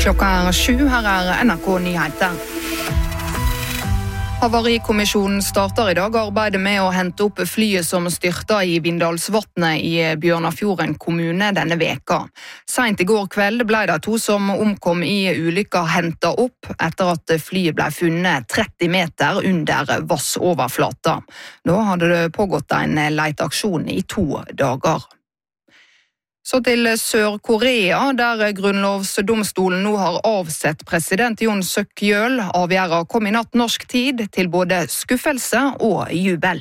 Klokka 7, her NRK Nyheter. Havarikommisjonen starter I dag arbeidet med å hente opp flyet som styrta I Vindalsvatnet I Bjørnafjorden kommune denne veka. Sent I går kveld ble det 2 som omkom I ulykka hentet opp etter at flyet ble funnet 30 meter under vassoverflata. Da hadde det pågått en leteaksjon I 2 dager. Så til Sør-Korea, der grunnlovsdomstolen nå har avsett president Yoon Suk-yeol. Avgjørelsen kom I natt norsk tid til både skuffelse og jubel.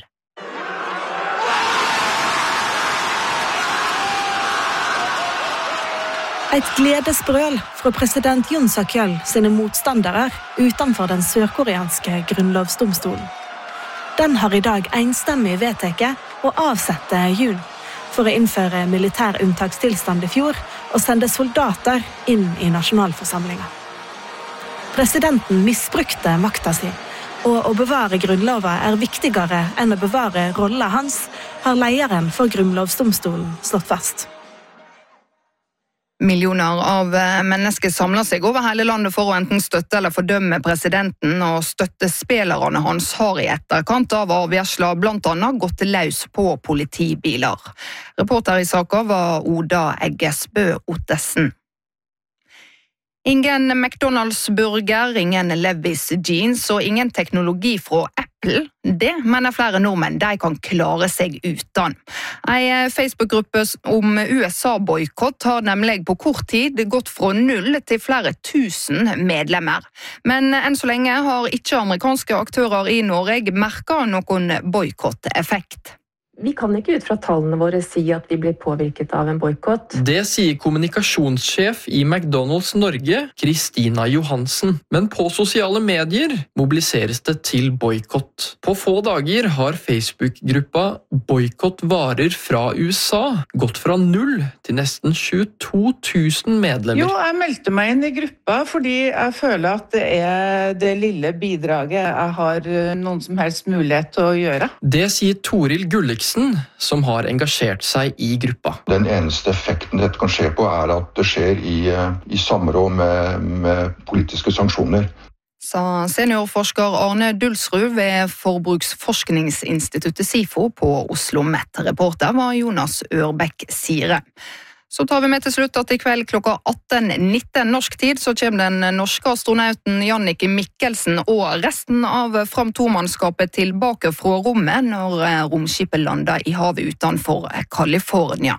Et gledesbrøl fra president Yoon Suk-yeol sine motstandere utenfor den sørkoreanske grunnlovsdomstolen. Den har I dag enstemmig vedtatt å avsette Yoon for å innføre militær unntakstilstand I fjor og sende soldater inn I nasjonalforsamlingen. Presidenten misbrukte makta si, og å bevare grunnloven viktigere enn å bevare rollen hans, har lederen for grunnlovsdomstolen slått fast. Millioner av mennesker samler seg over hele landet for å enten støtte eller fordømme presidenten, og støttespillerne hans har I etterkant av avgjørelsen blant annet gått løs på politibiler. Reporter I saken var Oda Eggesbø Ottesen. Ingen McDonalds-burger, ingen Levi's jeans og ingen teknologi fra Apple. Det mener flere nordmenn de kan klare seg uten. En Facebook-gruppe om USA-boykott har nemlig på kort tid gått fra 0 til flere tusen medlemmer. Men enn så lenge har ikke amerikanske aktører I Norge merket noen boykott-effekt. Vi kan ikke ut fra tallene våre si at vi blir påvirket av en boykott. Det sier kommunikasjonssjef I McDonalds Norge, Kristina Johansen. Men på sosiale medier mobiliseres det til boykott. På få dager har Facebook-gruppa Boykott varer fra USA gått fra 0 til nesten 22 000 medlemmer. Jo, jeg meldte meg inn I gruppa fordi jeg føler at det det lille bidraget jeg har noen som helst mulighet til å gjøre. Det sier Toril Gulliksen, som har engasjert seg I gruppa. Den eneste effekten dette kan skje på at det skjer I samråd med politiske sanksjoner. Sa seniorforsker Arne Dulsrud ved Forbruksforskningsinstituttet SIFO på Oslo Met. Reporter var Jonas Ørbekk Sire. Så tar vi med til slutt at I kveld klokka 18:19 norsk tid så kommer den norske astronauten Jannicke Mikkelsen og resten av Fram 2-mannskapet tilbake fra rommet når romskipet lander I havet utenfor California.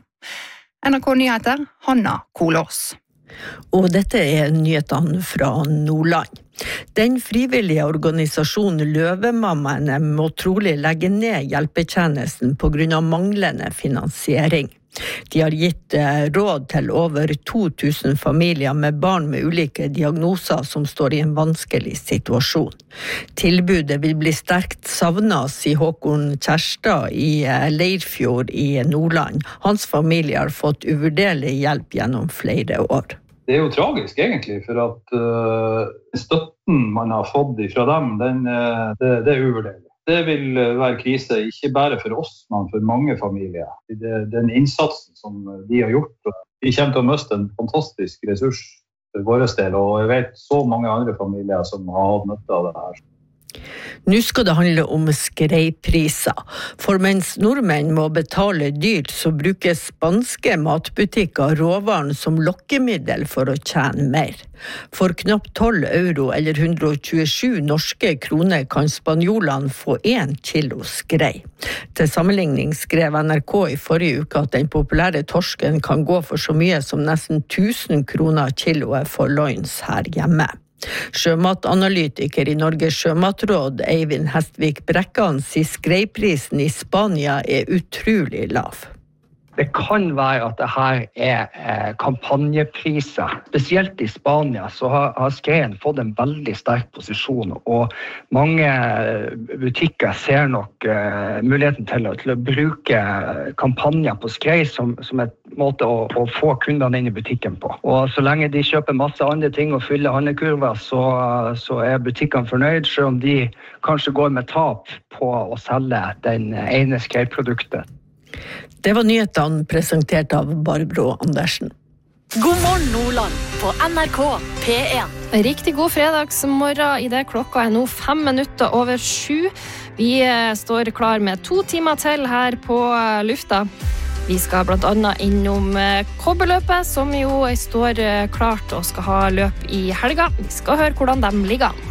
NRK Nyheter, Hanna Kolås. Og dette nyhetene fra Nordland. Den frivillige organisasjonen Løvemammaene må trolig legge ned hjelpetjenesten på grunn av manglende finansiering. De har gitt råd til over 2000 familier med barn med ulike diagnoser som står I en vanskelig situasjon. Tilbudet vil bli sterkt savnet, sier Håkon Kjærstad I Leirfjord I Nordland. Hans familie har fått uvurderlig hjelp gjennom flere år. Det jo tragisk egentlig, for at støtten man har fått fra dem, det uvurderlig. Det vil være krise, ikke bare for oss, men for mange familier. Den innsatsen som de har gjort, vi kommer til å miste en fantastisk ressurs for våre del, og jeg vet så mange andre familier som har hatt nytte av det her. Nå skal det handle om skreipriser, for mens nordmenn må betale dyrt, så bruker spanske matbutikker råvaren som lokkemiddel for å tjene mer. For knapt 12 euro eller 127 norske kroner kan spanjolene få 1 kilo skrei. Til sammenligning skrev NRK I forrige uke at den populære torsken kan gå for så mye som nesten 1000 kroner kiloet for loins her hjemme. Sjømatanalytiker I Norges Sjømatråd, Eivind Hestvik Brekkan, sier skreiprisen I Spania utrolig lav. Det kan være at det her kampanjepriser. Spesielt I Spania så har skreien fått en veldig sterk posisjon, og mange butikker ser nok muligheten til å bruke kampanjer på skrei som et måte å få kundene inn I butikken på. Og så lenge de kjøper masse andre ting og fyller handlekurver, så butikkene fornøyd, selv om de kanskje går med tap på å selge den ene skreiproduktet. Det var nyhetene presentert av Barbro Andersen. God morgen Nordland på NRK P1. Riktig god fredagsmorgen I det klokka nå 7:05. Vi står klar med 2 timer til her på lufta. Vi skal blant annet innom Kobberløpet, som jo står klart og skal ha løp I helga. Vi skal høre hvordan de ligger an.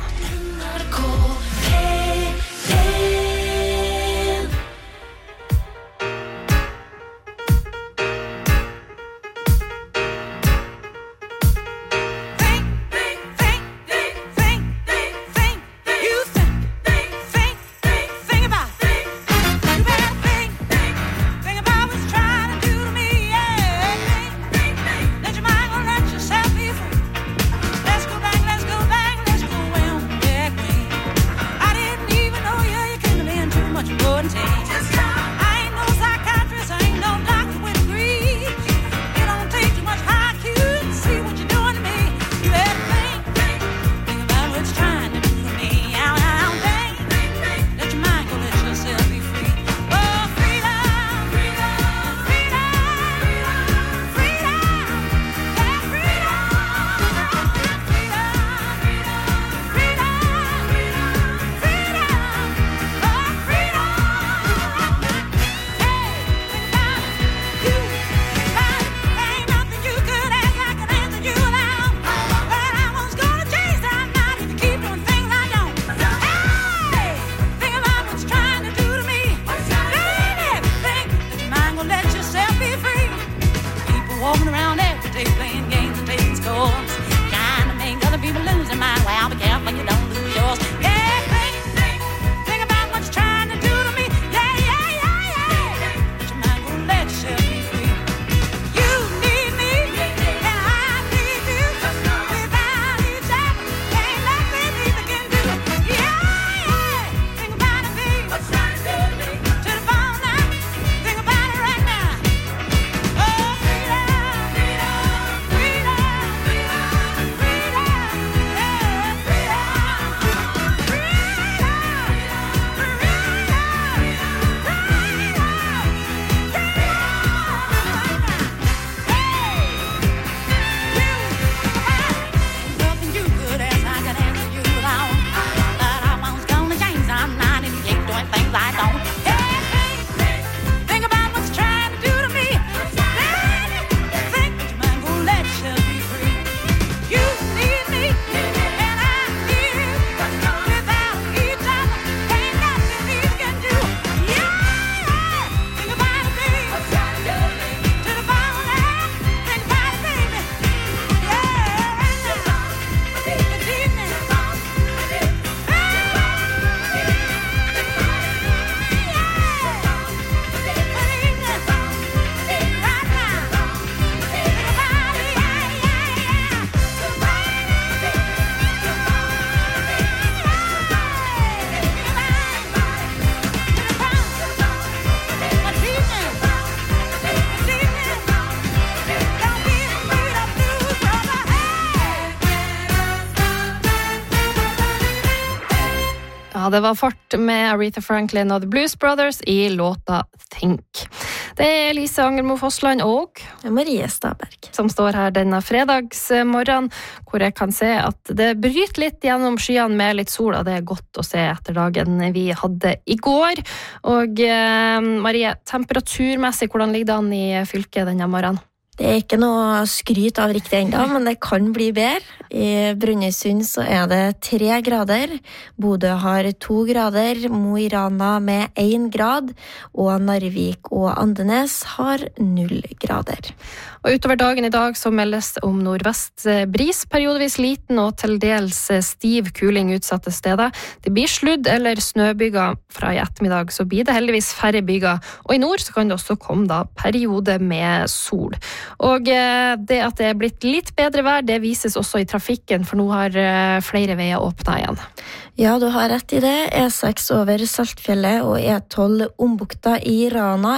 Ja, det var fart med Aretha Franklin og The Blues Brothers I låta Think. Det Lise Angermo Fossland og Marie Staberg som står her denne fredagsmorgen, hvor jeg kan se at det bryter litt gjennom skyene med litt sol, og det godt å se etter dagen vi hadde I går. Og Marie, temperaturmessig, hvordan ligger det an I fylket denne morgenen? Det ikke noe skryt av riktig enda, men det kan bli bedre. I Brønnøysund så det 3 grader, Bodø har 2 grader, Mo I Rana med 1 grad, og Narvik og Andenes har 0 grader. Og utover dagen I dag så meldes om nordvest bris, periodevis liten og til dels stiv kuling utsatte steder. Det blir sludd eller snøbyger fra I ettermiddag, så blir det heldigvis færre byger, og I nord så kan det også komme da periode med sol. Og det at det blitt litt bedre vær, det vises også I trafikken, for nå har flere veier åpnet igjen. Ja, du har rett I det. E6 over Saltfjellet og E12 ombukta I Rana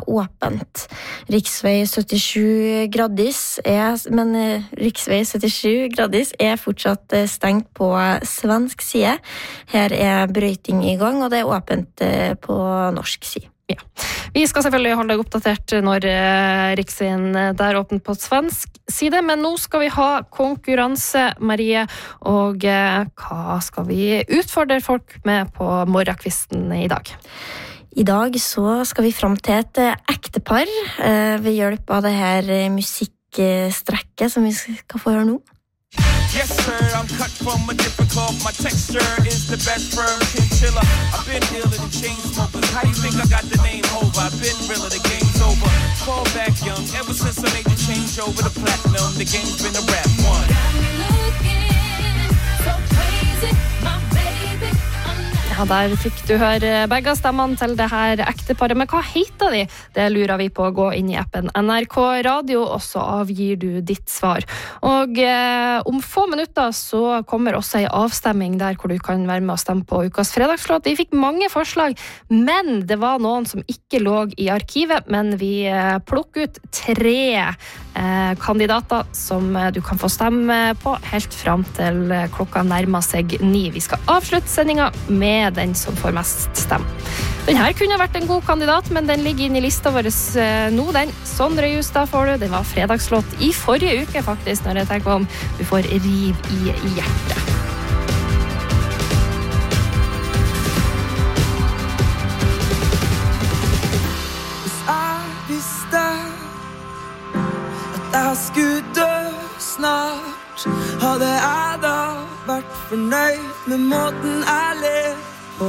åpent. Riksvei 77 Gradis men riksvei 77 Gradis fortsatt stengt på svensk side. Her brøyting I gang, og det åpent på norsk side. Ja. Vi skal selvfølgelig holde deg oppdatert når Riksveien der åpner på svensk side, men nå skal vi ha konkurranse, Marie, og hva skal vi utfordre folk med på morgenkvisten i dag? I dag så skal vi fram til et ektepar ved hjelp av det her musikkstrekket som vi skal få høre nå. Yes, sir, I'm cut from a different cloth. My texture is the best firm chinchilla. I've been dealing in chain smokers. How you think I got the name over? I've been realer, the game's over. Fall back young, ever since I made the change over the platinum. The game's been a rap one. Looking so crazy, my baby. Ja, der fikk du høre begge stemmene til det her ekteparet, men hva heter de? Det lurer vi på å gå inn i appen NRK Radio, og så avgir du ditt svar. Og om få minutter så kommer også en avstemming der hvor du kan være med og stemme på ukas fredagslåt. Vi fikk mange forslag, men det var noen som ikke lå i arkivet, men vi plukker ut 3 kandidater som du kan få stemme på helt frem til klokka nærmer seg 9. Vi skal avslutte sendingen med den som får mest stemme. Den her kunne vært en god kandidat, men den ligger inn i lista vår nå, den. Sondre Justad får du. Den var fredagslåt i forrige uke, faktisk, når jeg tenker om du får riv i hjertet. Hvis jeg visste at jeg skulle dø snart, hadde jeg da vært fornøyd med måten jeg lever på.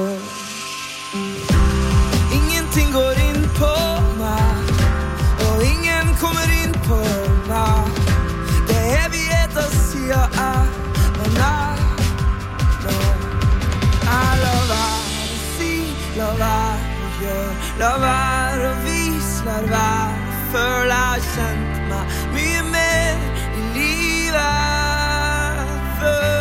Ingenting går inn på meg, og ingen kommer inn på meg. Det er evigheter siden jeg var nær. Jeg la være å si, la være å gjøre, la være å vise, la være å føle. Jeg kjent meg mye mer i livet før.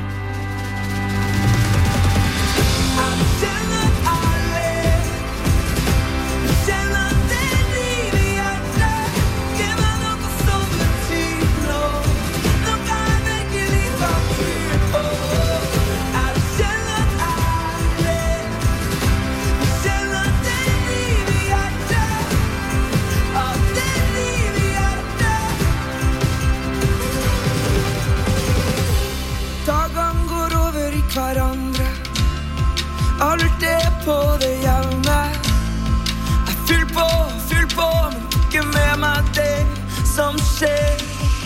Hverandre alt på det jevne. Jeg fyll på, men ikke med meg det som skjer.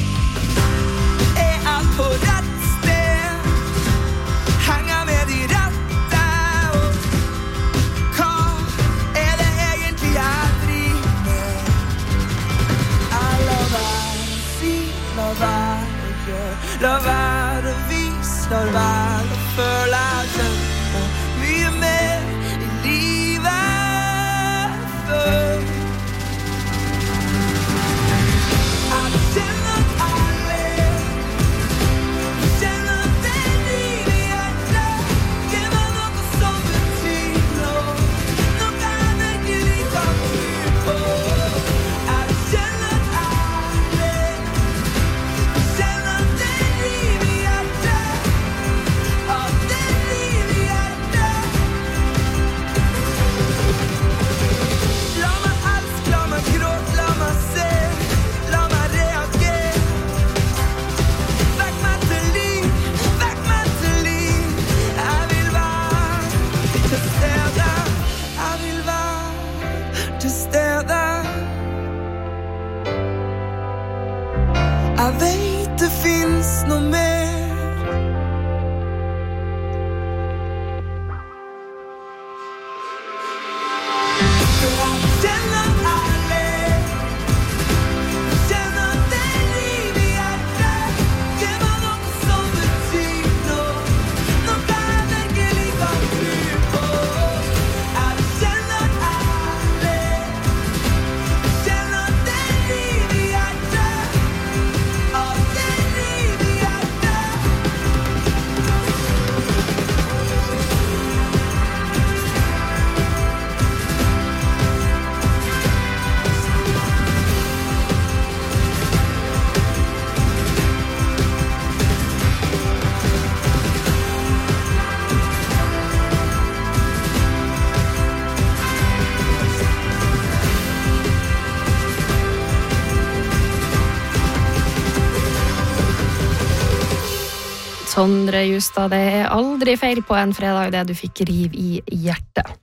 Er jeg på rett sted? Henger jeg med de rette? Og hva er det egentlig jeg driver med? Jeg la være å si, la være å gjøre, la være å vise, la være å føle. Jeg kjenner mye mer i livet før. Jeg kjenner at jeg lever, jeg kjenner at det er liv i hjertet. Gi meg noe som betyr noe, noe jeg virkelig kan tro på. Jeg kjenner at jeg lever, jeg kjenner at det er liv i hjertet. At det er liv i hjertet. La meg elske, la meg gråte, la meg se, la meg reagere. Vekk meg til liv, vekk meg til liv. Jeg vil være til stede, jeg vil være til stede. Jeg vet det finnes noe mer. Liv i hjertet. Sondre Justad, det aldri feil på en fredag det du fikk riv I hjertet.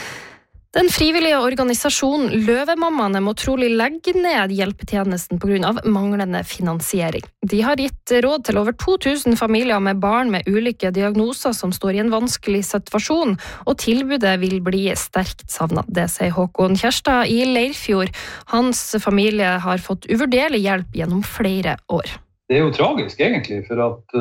Den frivillige organisasjonen Løvemammaene må trolig legge ned hjelpetjenesten på grunn av manglende finansiering. De har gitt råd til over 2000 familier med barn med ulike diagnoser som står I en vanskelig situasjon, og tilbudet vil bli sterkt savnet. Det sier Håkon Kjærstad I Leirfjord. Hans familie har fått uvurderlig hjelp gjennom flere år. Det jo tragisk egentlig, for at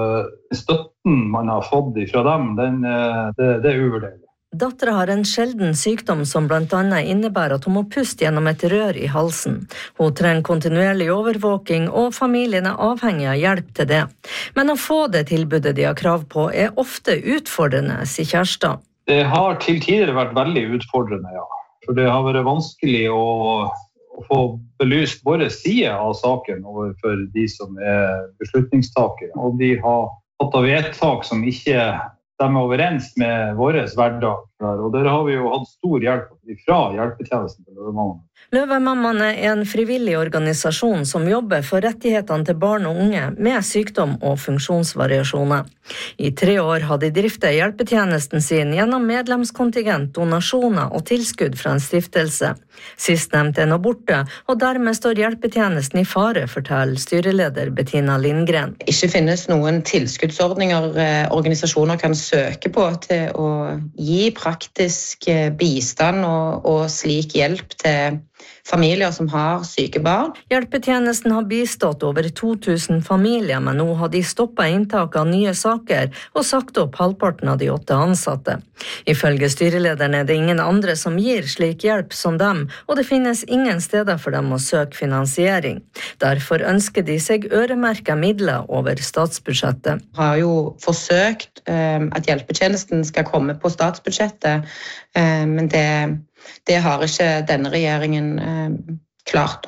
støtten man har fått fra dem, det uvurderlig. Datteren har en sjelden sykdom som blant annet innebærer at hun må puste gjennom et rør I halsen. Hun trenger kontinuerlig overvåking, og familien avhengig av hjelp til det. Men å få det tilbudet de har krav på ofte utfordrende, sier Kjærstad. Det har til tider vært veldig utfordrende, ja. For det har vært vanskelig å få belyst våre side av saken overfor de som beslutningstakere. Og de har hatt av vedtak som ikke stemmer overens med våres hverdag. Og der har vi jo hatt stor hjelp fra hjelpetjenesten til Løvemammaene. Løvemammaene en frivillig organisasjon som jobber for rettighetene til barn og unge med sykdom og funksjonsvariasjoner. I 3 år har de driftet hjelpetjenesten sin gjennom medlemskontingent, donasjoner og tilskudd fra en stiftelse. Sistnevnt nå borte, og dermed står hjelpetjenesten I fare, forteller styreleder Bettina Lindgren. Ikke finnes noen tilskuddsordninger organisasjoner kan søke på til å gi praktisk bistand og slik hjelp til familier som har syke barn. Hjelpetjenesten har bistått over 2000 familier, men nå har de stoppet inntak av nye saker og sagt opp halvparten av de 8 ansatte. Ifølge styrelederen det ingen andre som gir slik hjelp som dem, og det finnes ingen steder for dem å søke finansiering. Derfor ønsker de seg øremerket midler over statsbudsjettet. Har jo forsøkt at hjelpetjenesten skal komme på statsbudsjettet, men det har ikke denne regjeringen klart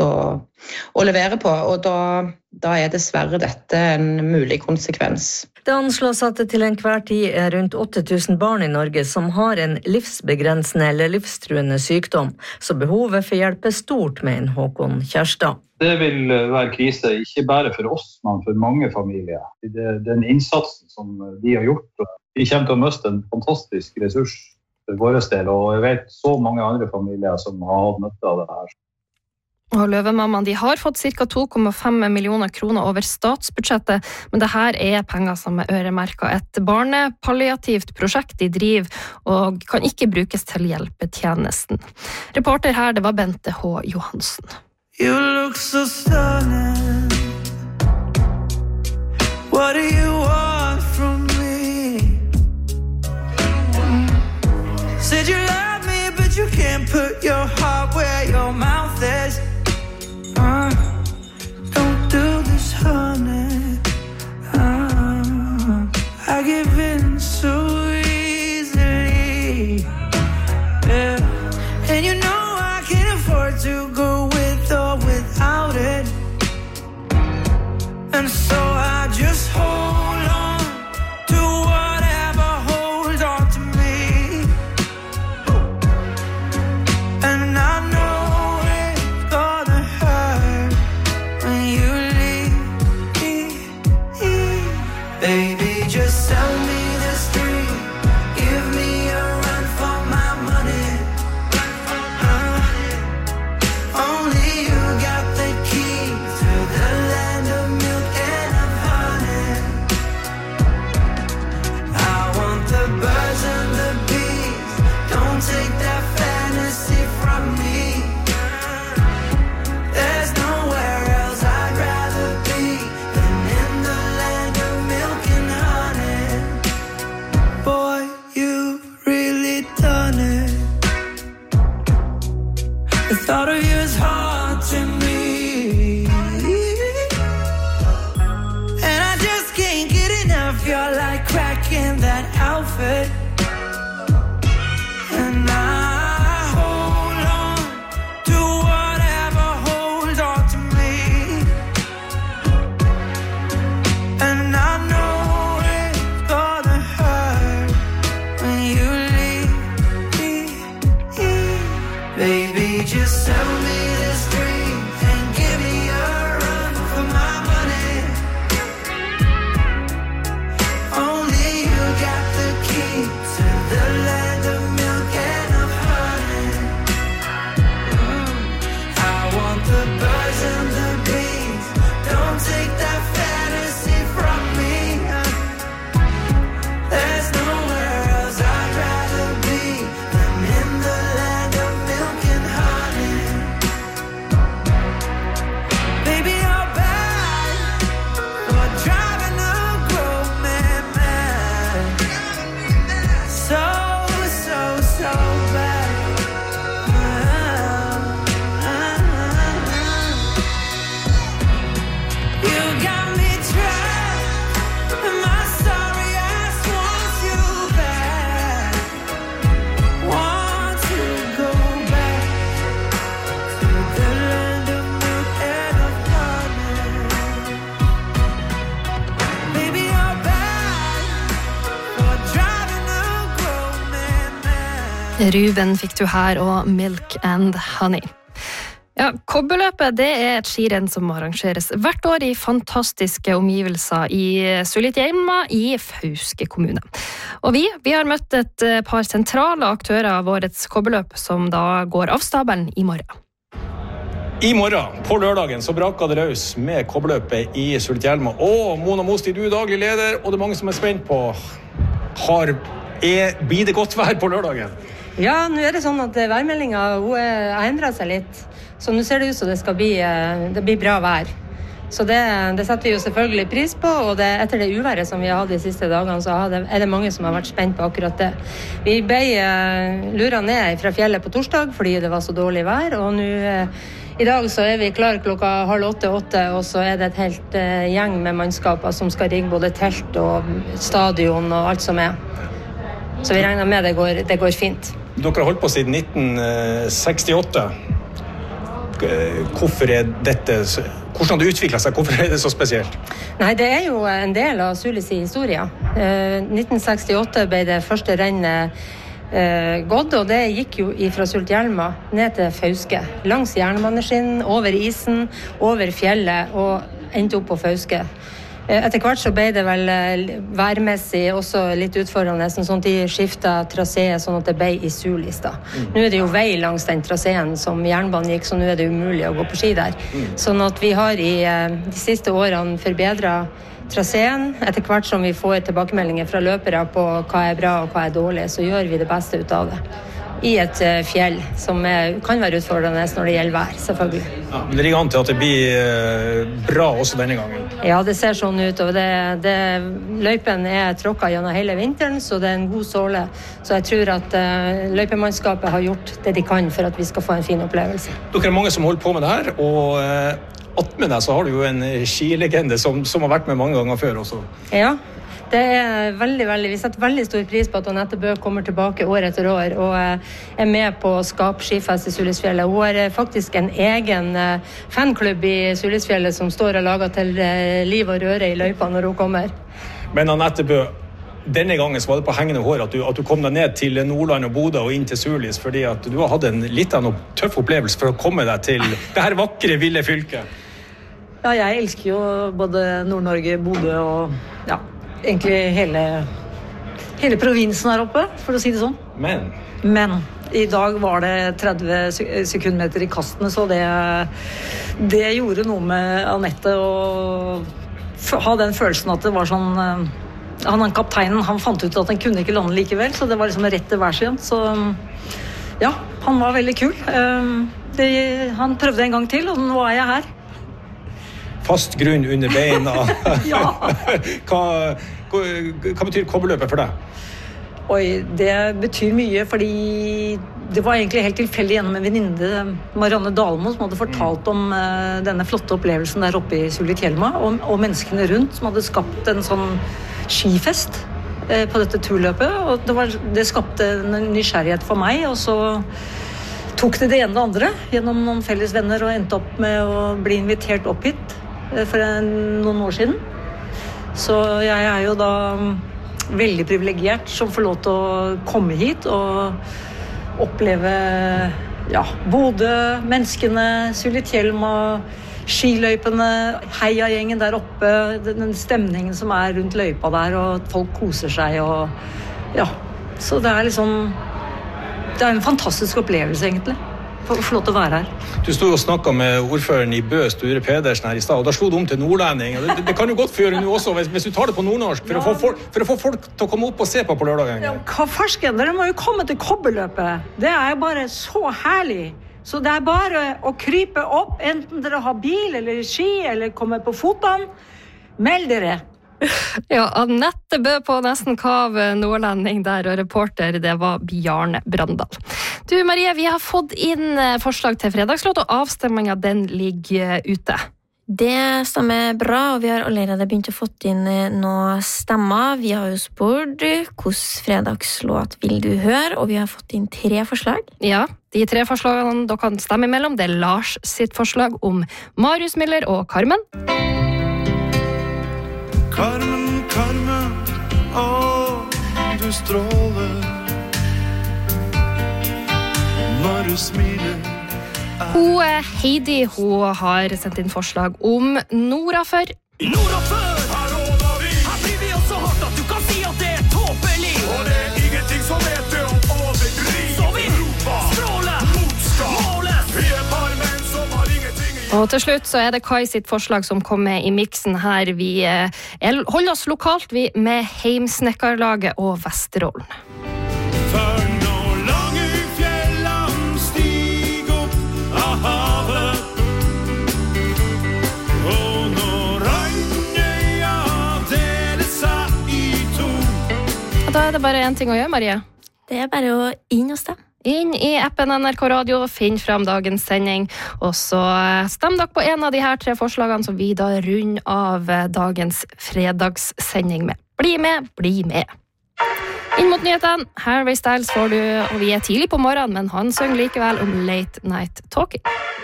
å levere på, og da dessverre dette en mulig konsekvens. Det anslås at det til enhver tid rundt 8000 barn I Norge som har en livsbegrensende eller livstruende sykdom, så behovet for hjelp stort, mener Håkon Kjærstad. Det vil være krise, ikke bare for oss, men for mange familier. Den innsatsen som de har gjort, de kommer til å miste en fantastisk ressurs for våre del, og jeg vet så mange andre familier som har hatt nytte av det her. Og Løvemammaene de har fått ca. 2,5 millioner kroner over statsbudsjettet, men det her penger som øremerket et barnepalliativt prosjekt de driver, og kan ikke brukes til hjelpetjenesten. Reporter her, det var Bente H. Johansen. You look so stunning. What do you want from me? Said you love me, but you can't put your heart where your mouth is. Don't do this, honey. I give in so easily. Yeah. And you know I can't afford to go with or without it. And so I just hold on to whatever holds on to me. And I know it's gonna hurt when you leave. Baby, just tell me the street. Give me a run for my money. Only you got the key to the land of milk and of honey. I want the birds and the bees. Don't take that fantasy from me. There's nowhere else I'd rather be than in the land of milk and honey. Boy, you've really done it. The thought of you is haunting me, and I just can't get enough. You're like crack in that outfit, and I hold on to whatever holds on to me. And I know it's gonna hurt when you leave. Baby, just tell me this dream and give me a run for my money. Ruben fikk du her, og Milk and Honey. Ja, Kobberløpet det et skirenn som arrangeres hvert år i fantastiske omgivelser i Sulitjelma i Fauske kommune. Og vi har møtt et par sentrale aktører av årets kobberløp, som da går av stabelen i morgen. I morgen, på lørdagen, så braker det løs med kobberløpet i Sulitjelma. Og Mona Mosti, du daglig leder, og det mange som spent på. Blir det godt vær på lørdagen? Ja, nå det sånn at værmeldingen har endret seg litt. Så nå ser det ut som det blir bra vær. Så det setter vi jo selvfølgelig pris på, og etter det uværet som vi har hatt de siste dagene, så det mange som har vært spent på akkurat det. Vi ble luret ned fra fjellet på torsdag fordi det var så dårlig vær, og nå i dag så vi klar 7:30, og så det et helt gjeng med mannskaper som skal rigge både telt og stadion og alt som Så vi regner med det går fint. Dere har holdt på siden 1968. Hvorfor dette, hvordan har det utviklet seg? Hvorfor det så spesielt? Nei, det jo en del av Sulis historie. 1968 ble det første rennet gått, og det gikk jo fra Sulitjelma ned til Fauske. Langs jernbaneskinnen, over isen, over fjellet og endte opp på Fauske. Etter hvert så ble det vel værmessig også litt utfordrende, sånn at de skiftet trasé sånn at det ble i Sulis da. Nå det jo vei langs den traseen som jernbanen gikk, så nå det umulig å gå på ski der. Sånn at vi har i de siste årene forbedret traseen. Etter hvert som vi får tilbakemeldinger fra løpere på hva bra og hva dårlig, så gjør vi det beste ut av det. I et fjell som kan være utfordrende når det gjelder vær, selvfølgelig. Ja, men det ligger an til at det blir bra også denne gangen? Ja, det ser sånn ut, og løypen tråkket gjennom hele vinteren, så det en god såle. Så jeg tror at løypemannskapet har gjort det de kan for at vi skal få en fin opplevelse. Dere mange som holder på med det her, og attmed deg så har du jo en skilegende som har vært med mange ganger før også. Ja. Det veldig, vi setter veldig stor pris på at Anette Bø kommer tilbake år etter år og med på å skape skifest i Sulisfjellet. Hun har faktisk en egen fanklubb i Sulisfjellet som står og lager til liv og røre i løypa når hun kommer. Men Anette Bø, denne gangen så var det på hengende hår at du kom deg ned til Nordland og Bodø og inn til Sulis, fordi at du har hatt en litt av noe tøff opplevelse for å komme deg til det her vakre, ville fylket. Ja, jeg elsker jo både Nord-Norge, Bodø og egentlig hele provinsen her oppe, for å si det sånn. Men i dag var det 30 sekundmeter i kastene, så det gjorde noe med Anette å ha den følelsen at det var sånn. Han kapteinen, han fant ut at han kunne ikke lande likevel, så det var liksom rett til hver siden. Så ja, han var veldig kul. Han prøvde en gang til, og nå jeg her. Fast grunn under beina. Ja. Hva betyr kobberløpet for deg? Oi, det betyr mye, fordi det var egentlig helt tilfeldig gjennom en venninne, Marianne Dalmo, som hadde fortalt om denne flotte opplevelsen der oppe i Sulitjelma, og menneskene rundt som hadde skapt en sånn skifest på dette turløpet, og det skapte en nysgjerrighet for meg, og så tok det ene og det andre gjennom noen felles venner og endte opp med å bli invitert opp hit for noen år siden. Så jeg jo da veldig privilegert som får lov til å komme hit og oppleve Bodø, menneskene, Sulitjelma, skiløypene, heiagjengen der oppe, den stemningen som rundt løypa der, og at folk koser seg. Så det liksom det en fantastisk opplevelse egentlig. For å få lov til å være her. Du stod og snakket med ordføreren i Bø, Sture Pedersen her i sted, og da slo du om til nordlending. Det kan jo godt gjøre nå også, hvis du tar det på nordnorsk, for å få folk til å komme opp og se på lørdagen. Ja, hva farsken, dere må jo komme til kobberløpet. Det jo bare så herlig. Så det bare å krype opp, enten dere har bil eller ski, eller kommer på fotene. Meld dere. Ja, Anette Bø på nesten kav nordlending der, og reporter det var Bjarne Brandal. Du Marie, vi har fått inn forslag til fredagslåt, og avstemmingen den ligger ute. Det stemmer bra, og vi har allerede begynt å fått inn noen stemmer. Vi har jo spurt hvordan fredagslåt vil du høre, og vi har fått inn 3 forslag. Ja, de 3 forslagene dere kan stemme imellom, det Lars sitt forslag om Marius Miller og Carmen. Carmen, Carmen, du stråler. når du smiler. Heidi hun har sendt inn forslag om Nora før. Nora før! Her råder vi! Her blir vi også hardt at du kan si at det tåpelig. Og det ingenting som heter å overdrive. Så vi stråler, motstand, måles. Vi par menn som har ingenting i. Og til slutt så det Kai sitt forslag som kommer i miksen her. Vi holder oss lokalt vi med Heimsnekkerlaget og Vesterålen. For når lange fjellene stiger opp av havet, og når Andøya deler seg i to. Og da det bare en ting å gjøre, Marie. Det bare å inn og stemme. Inn i appen NRK Radio, finn frem dagens sending, og så stem dere på en av de her 3 forslagene som vi da runder av dagens fredagssending med. Bli med, bli med! Inn mot nyhetene, Harry Styles får du, og vi tidlig på morgenen, men han synger likevel om Late Night Talking.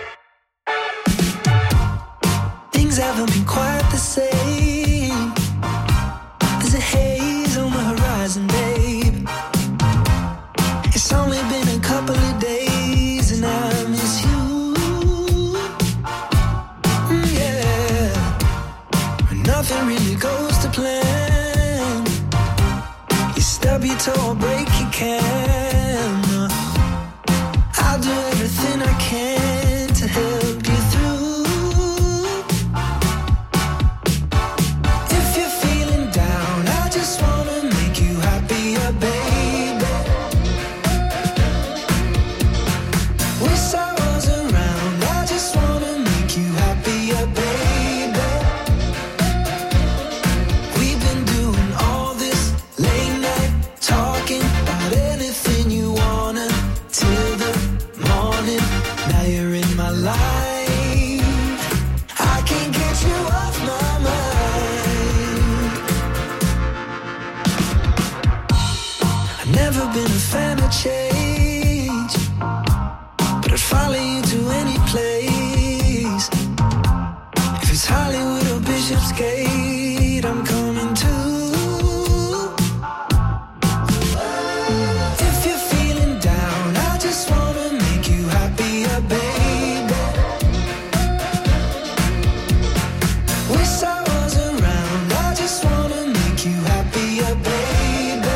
Things haven't been quite the same. There's a haze on the horizon, babe. It's only been a couple of days and I miss you. Yeah. Nothing really goes to plan. You stub your toe or break your can. I'll do everything I can to help you through. If you're feeling down, I just wanna make you happier, baby. Wish I was around, I just wanna make you happier, baby. We've been doing all this late night talking about anything you wanna till the morning. Now you're in my life, I can't get you off my mind. I've never been a fan of change, but I'd follow you to any place. If it's Hollywood or Bishopsgate, I'm coming too. If you're feeling down, I just wanna make you happier, baby. Wish I was around, I just wanna make you happier, baby.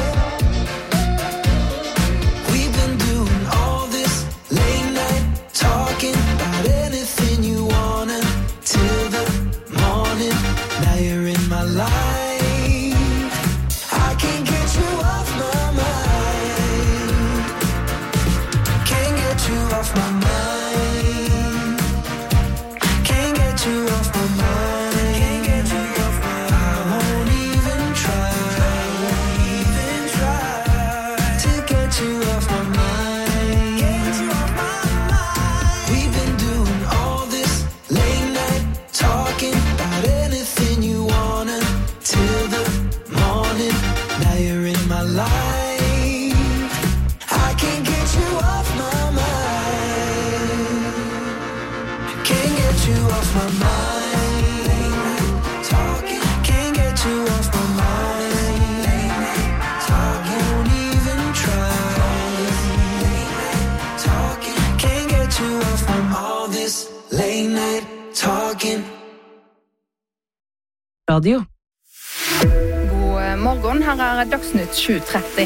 We've been doing all this late night talking about anything you wanna till the morning. Now you're in my life, I can't get you off my mind. Can't get you off my mind. Can't get you off my mind. Can't get you off my mind. I won't even try. Even try to get you off my mind. Get you off my mind. We've been doing all this late night talking about anything you wanna till the morning. Now you're in my life, I can't get you off my mind. Can't get you off my mind. Late night talking, can't get you off my mind. Late night talking, won't even try. Late night talking, can't get you off from all this late night talking. Radio. God morgen, her Dagsnytt 7:30.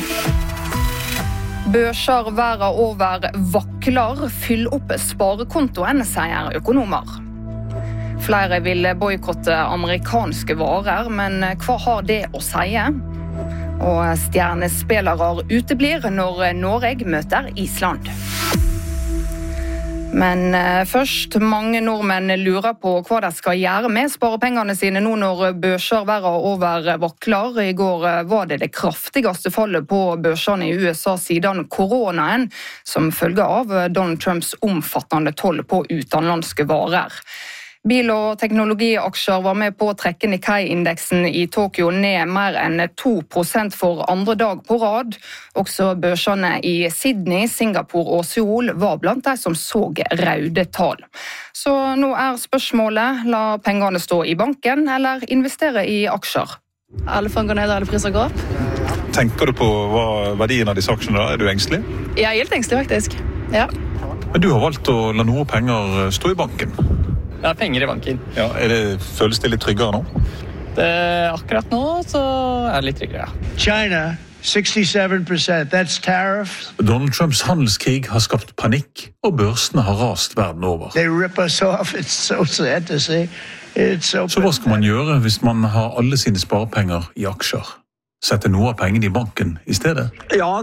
Børser verden over vakler, fyll opp sparekontoen, sier økonomer. Flere vil boikotte amerikanske varer, men hva har det å si? Og stjernespillere uteblir når Norge møter Island. Men først, mange nordmenn lurer på hva de skal gjøre med sparepengene sine nå når børser verden over vakler. I går var det kraftigste fallet på børsene i USA siden koronaen, som følge av Donald Trumps omfattende toll på utenlandske varer. Bil- og teknologiaksjer var med på å trekke Nikkei-indeksen i Tokyo ned mer enn 2% for andre dag på rad. Også børsene i Sydney, Singapore og Seoul var blant de som så røde tall. Så nå spørsmålet, la pengene stå i banken eller investere i aksjer? Alle fond går ned, alle priser går opp. Tenker du på verdien av disse aksjene da? Er du engstelig? Jeg helt engstelig faktisk, ja. Men du har valgt å la noe penger stå I banken. Jeg har penger I banken. Ja, føles det litt tryggere nå? Akkurat nå så det litt tryggere, ja. China, 67%, that's tariff. Donald Trumps handelskrig har skapt panikk, og børsene har rast verden over. They rip us off, it's so sad to see. Så hva skal man gjøre hvis man har alle sine sparepenger I aksjer? Sette noe av pengene I banken I stedet? Ja,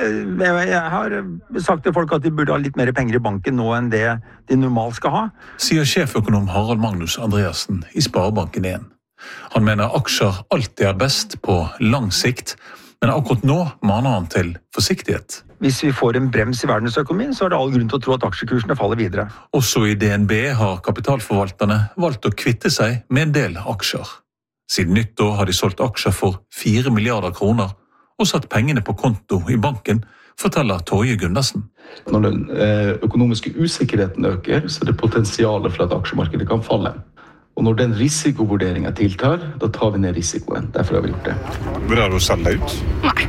jeg har sagt til folk at de burde ha litt mer penger I banken nå enn det de normalt skal ha. Sier sjeføkonom Harald Magnus Andreassen I Sparebanken 1. Han mener aksjer alltid best på lang sikt, men akkurat nå maner han til forsiktighet. Hvis vi får en brems I verdensøkonomien, så det all grunn til å tro at aksjekursene faller videre. Også I DNB har kapitalforvalterne valgt å kvitte seg med en del aksjer. Siden nyttår har de solgt aksjer for 4 milliarder kroner og satt pengene på konto I banken, forteller Torje Gundersen. Når den økonomiske usikkerheten øker, så det potensialet for at aksjemarkedet kan falle. Og når den risikovurderingen tiltar, da tar vi ned risikoen. Derfor har vi gjort det. Vurderer du å selge deg ut? Nei.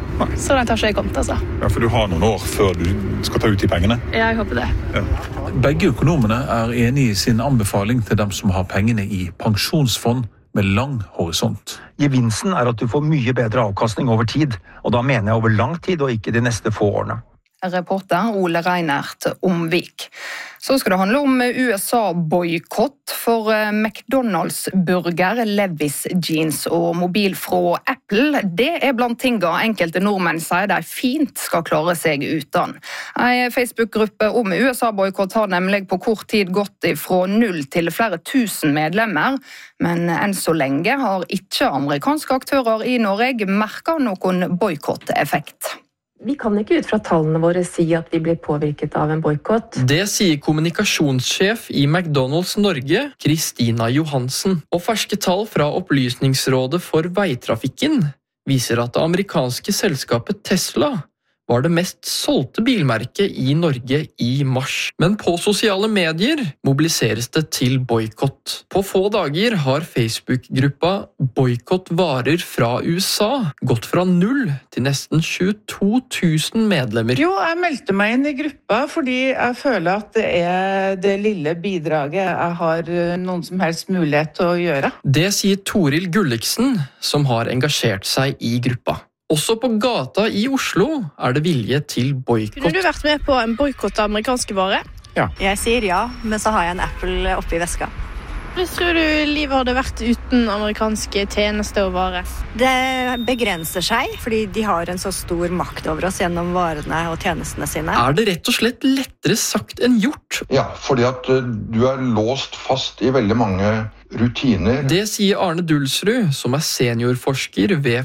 Så langt har ikke jeg kommet, altså. Ja, for du har noen år før du skal ta ut de pengene? Ja, jeg håper det. Ja. Begge økonomene enige I sin anbefaling til dem som har pengene I pensjonsfond med lang horisont. Gevinsten at du får mye bedre avkastning over tid, og da mener jeg over lang tid og ikke de neste få årene. Reporter Ole Reinert Omvik. Så skal det handle om USA-boykott for McDonald's burger, Levi's jeans og mobil fra Apple. Det blant tinga enkelte nordmenn sier de fint skal klare seg uten. En Facebook-gruppe om USA-boykott har nemlig på kort tid gått fra 0 til flere tusen medlemmer, men enn så lenge har ikke amerikanske aktører I Norge merket noen boykotteffekt. Vi kan ikke ut fra tallene våre si at vi blir påvirket av en boykott. Det sier kommunikasjonssjef I McDonald's Norge, Kristina Johansen. Og ferske tall fra Opplysningsrådet for veitrafikken viser at det amerikanske selskapet Tesla var det mest solgte bilmerket I Norge I mars. Men på sosiale medier mobiliseres det til boykott. På få dager har Facebook-gruppa Boykott varer fra USA gått fra 0 til nesten 22 000 medlemmer. Jo, jeg meldte meg inn I gruppa fordi jeg føler at det det lille bidraget jeg har noen som helst mulighet til å gjøre. Det sier Toril Gulliksen, som har engasjert seg I gruppa. Også på gata I Oslo det vilje til boykott. Kunne du vært med på en boykott av amerikanske varer? Ja. Jeg sier ja, men så har jeg en Apple oppi veska. Hvordan tror du livet hadde vært uten amerikanske tjenester og varer? Det begrenser seg, fordi de har en så stor makt over oss gjennom varene og tjenestene sine. Det rett og slett lettere sagt enn gjort? Ja, fordi at du låst fast I veldig mange rutiner. Det sier Arne Dulsrud, som seniorforsker ved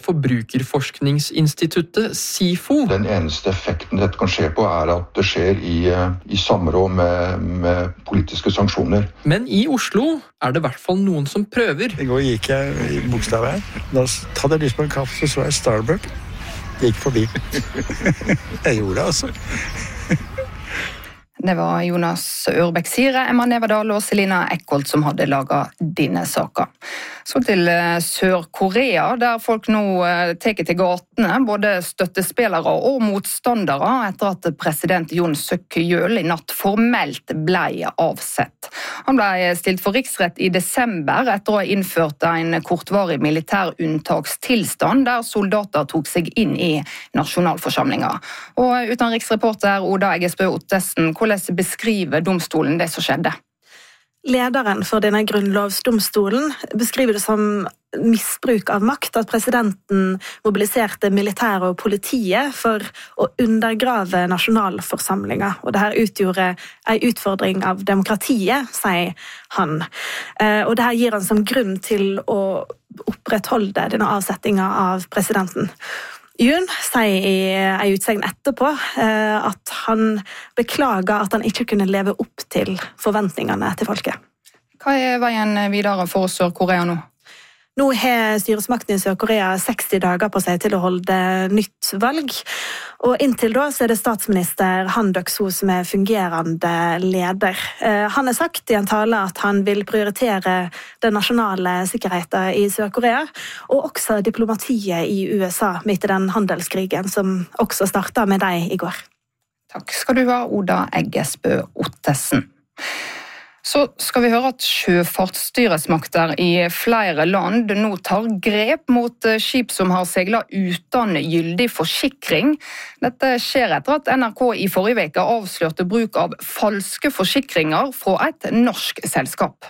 Forbrukerforskningsinstituttet SIFO. Den eneste effekten dette kan skje på at det skjer I samråd med politiske sanksjoner. Men I Oslo det I hvert fall noen som prøver. I går gikk jeg I bokstav her. Da hadde jeg lyst på en kaffe, så jeg Starbucks. Gikk forbi. Jeg gjorde det, altså. Det var Jonas Ørbæk Sire, Emma Neverdal og Selina Ekholt som hadde laget denne saken. Så til Sør-Korea, der folk nå teker til gatene, både støttespillere og motstandere, etter at president Yoon Suk-yeol I natt formelt ble avsett. Han ble stilt for riksrett I desember etter å ha innført en kortvarig militær unntakstilstand, der soldater tok seg inn I nasjonalforsamlinger. Og utenriksreporter Oda Eggesbø Ottesen, hvordan beskriver domstolen det som skjedde? Lederen for denne grunnlovsdomstolen beskriver det som misbruk av makt, at presidenten mobiliserte militæret og politiet for å undergrave nasjonalforsamlinger. Og det her utgjorde en utfordring av demokratiet, sier han. Og det her gir han som grunn til å opprettholde denne avsettingen av presidenten. Yoon sier I en utsegn etterpå at han beklager at han ikke kunne leve opp til forventningene til folket. Hva veien videre for Sør-Korea nå? Nå har styresmakten I Sør-Korea 60 dager på seg til å holde nytt valg, og inntil da så det statsminister Han Duck-soo som fungerende leder. Han har sagt I en tale at han vil prioritere den nasjonale sikkerheten I Sør-Korea, og også diplomatiet I USA midt I den handelskrigen som også startet med deg I går. Takk skal du ha, Oda Eggesbø Ottesen. Så skal vi høre at sjøfartsstyresmakter i flere land nå tar grep mot skip som har seglet uten gyldig forsikring. Dette skjer etter at NRK i forrige uke avslørte bruk av falske forsikringer fra et norsk selskap.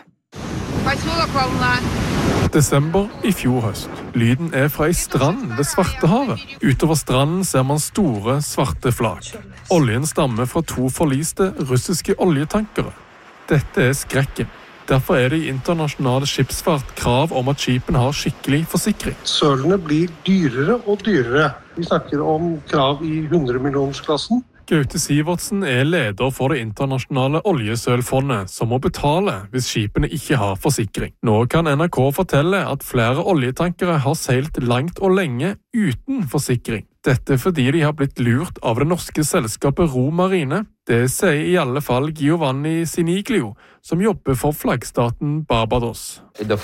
Desember i fjor høst. Lyden fra en strand ved Svartehavet. Utover stranden ser man store, svarte flak. Oljen stammer fra 2 forliste russiske oljetankere. Dette skrekken. Derfor det i internasjonal skipsfart krav om at skipene har skikkelig forsikring. Sølene blir dyrere og dyrere. Vi snakker om krav i 100-millionersklassen. Gaute Sivertsen leder for det internasjonale oljesølfondet, som må betale hvis skipene ikke har forsikring. Nå kan NRK fortelle at flere oljetankere har seilt langt og lenge uten forsikring. Dette fordi de har blitt lurt av det norske selskapet Romarine. Det sier i alle fall Giovanni Siniglio, som jobber for flaggstaten Barbados.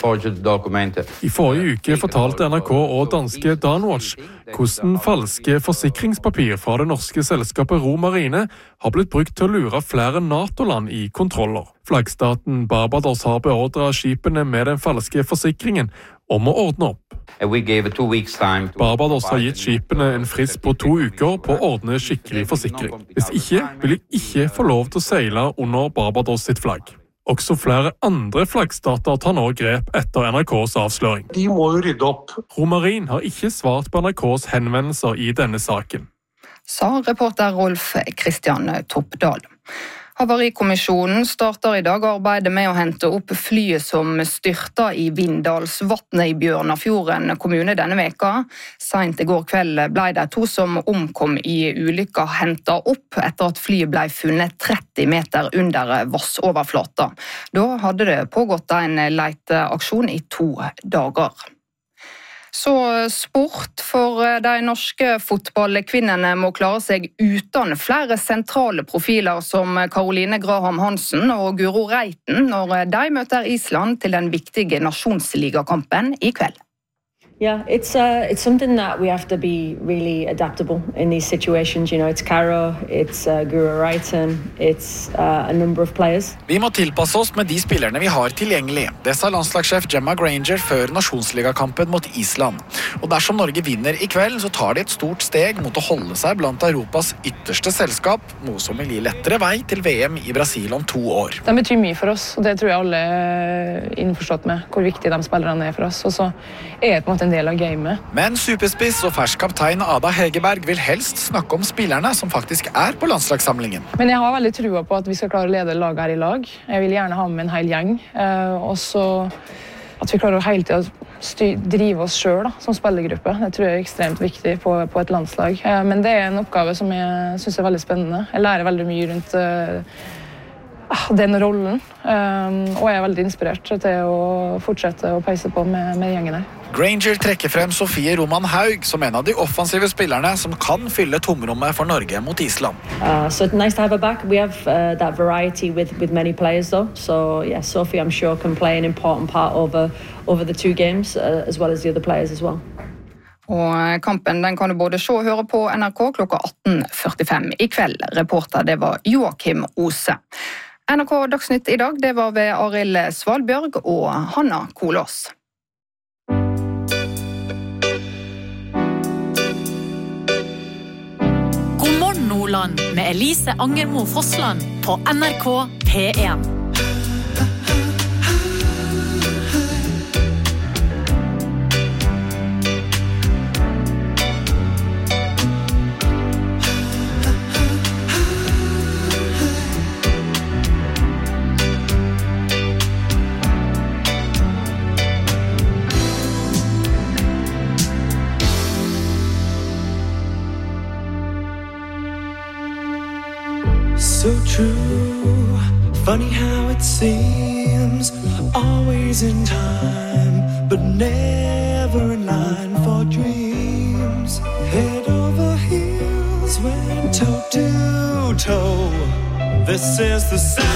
I forrige uke fortalte NRK og danske Danwatch hvordan falske forsikringspapir fra det norske selskapet Romarine har blitt brukt til å lure flere NATO-land i kontroller. Flaggstaten Barbados har beordret skipene med den falske forsikringen om å ordne opp. Barbados har gitt skipene en frist på 2 uker på å ordne skikkelig forsikring. Hvis ikke, vil de ikke få lov til å seile under Barbados sitt flagg. Også flere andre flaggstater tar nå grep etter NRKs avsløring. De må jo rydde opp. Romarin har ikke svart på NRKs henvendelser i denne saken. Sa reporter Rolf Christian Toppdal. Havarikommisjonen starter i dag arbeidet med å hente opp flyet som styrta i Vindalsvatnet i Bjørnafjorden kommune denne veka. Sent i går kveld ble de 2 som omkom i ulykka hentet opp etter at flyet ble funnet 30 meter under vassoverflata. Da hadde det pågått en leiteaksjon i 2 dager. Så sport, for de norske fotballkvinnene må klare seg uten flere sentrale profiler som Caroline Graham Hansen og Guro Reiten når de møter Island til den viktige nasjonsligakampen i kveld. Yeah, it's something that we have to be really adaptable in these situations. You know, it's Caro, it's Guro Reiten, it's a number of players. Vi må tilpasse oss med de spillerne vi har tilgjengelig. Det sa landslagssjef Gemma Granger før nasjonsligakampen mot Island. Og dersom Norge vinner i kveld, så tar de et stort steg mot å holde seg blant Europas ytterste selskap, noe som vil gi lettere vei til VM i Brasil om 2 år. Det betyr mye for oss, og det tror jeg alle innforstått med hvor viktig de spillerne for oss. Og så det på en måte en del av gamet. Men superspiss og fersk kaptein Ada Hegerberg vil helst snakke om spillerne som faktisk på landslagssamlingen. Men jeg har veldig trua på at vi skal klare å lede laget her i lag. Jeg vil gjerne ha med en hel gjeng. Og så at vi klarer å hele tiden drive oss selv som spillergruppe. Det tror jeg ekstremt viktig på et landslag. Men det en oppgave som jeg synes veldig spennende. Jeg lærer veldig mye rundt den rollen, og jeg veldig inspirert til å fortsette å peise på med gjengen her. Granger trekker frem Sofie Roman Haug som en av de offensive spillerne som kan fylle tomrommet for Norge mot Island. So it's nice to have her back. We have that variety with many players though. So yeah, Sophie I'm sure can play an important part over the 2 games as well as the other players as well. Og kampen den kan du både se og høre på NRK klokka 18:45 i kveld. Reporter det var Joakim Ose. NRK Dagsnytt i dag, det var ved Arild Svalbjørg og Hanna Kolås. God morgen Nordland med Elise Angermo Fossland på NRK P1. So true, funny how it seems, always in time, but never in line for dreams. Head over heels, went toe to toe. This is the sound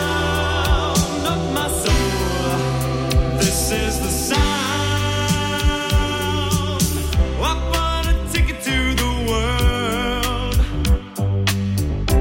of my soul. This is the sound. I want a ticket to the world.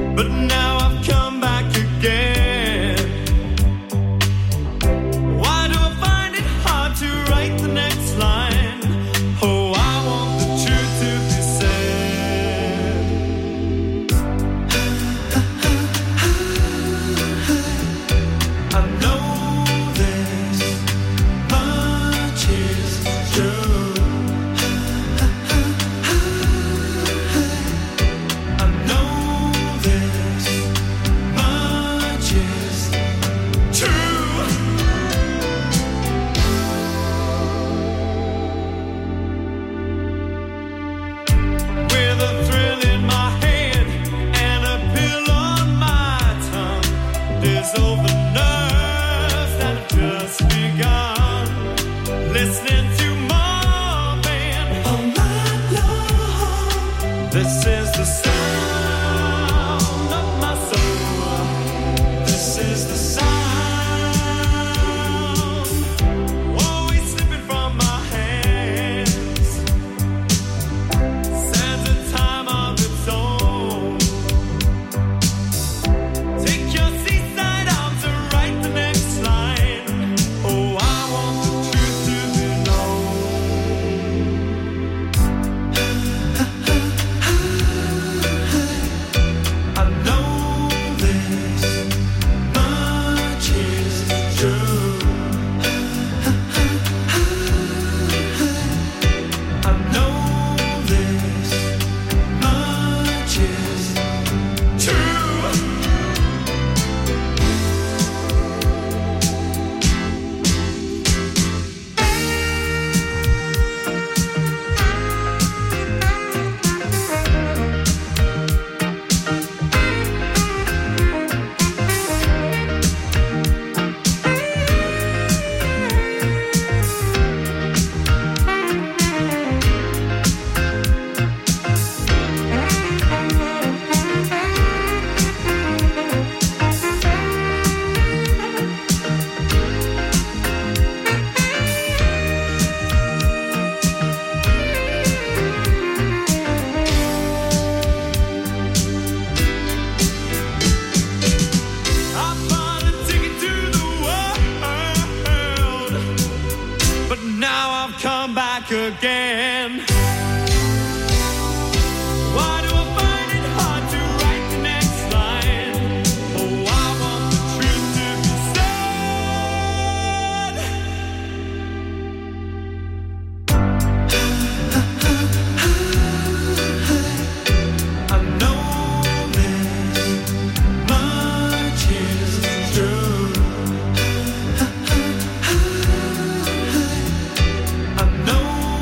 Again. Why do I find it hard to write the next line? Oh, I want the truth to be said. I know this much is true. I know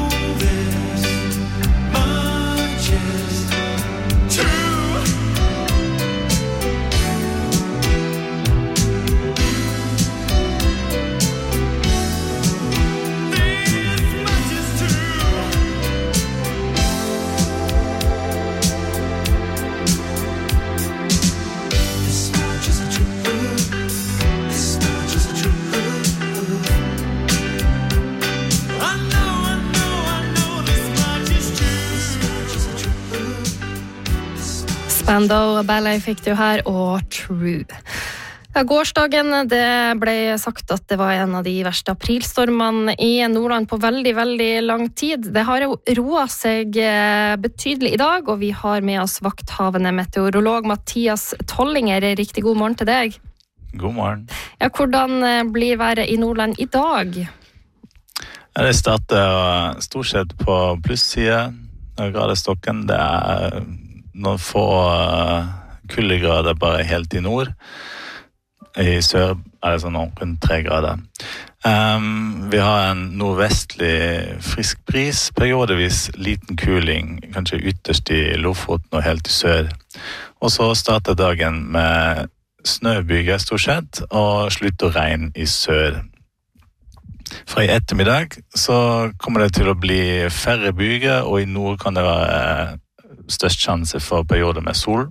Spandau Ballet fikk du her, og True. Ja, gårsdagen, det ble sagt at det var en av de verste aprilstormene i Nordland på veldig, veldig lang tid. Det har jo roet seg betydelig i dag, og vi har med oss vakthavende meteorolog Mathias Tollinger. Riktig god morgen til deg. God morgen. Ja, hvordan blir været i Nordland i dag? Det starter stort sett på plusside. Gradestokken, det noen få kuldegrader bare helt i nord. I sør det sånn rundt 3 grader. Vi har en nordvestlig frisk bris, periodevis liten kuling, kanskje ytterst i Lofoten og helt i sør. Og så starter dagen med snøbyger stort sett, og slutter regn i sør. Fra i ettermiddag så kommer det til å bli færre byger, og i nord kan det være størst sjanse for perioder med sol.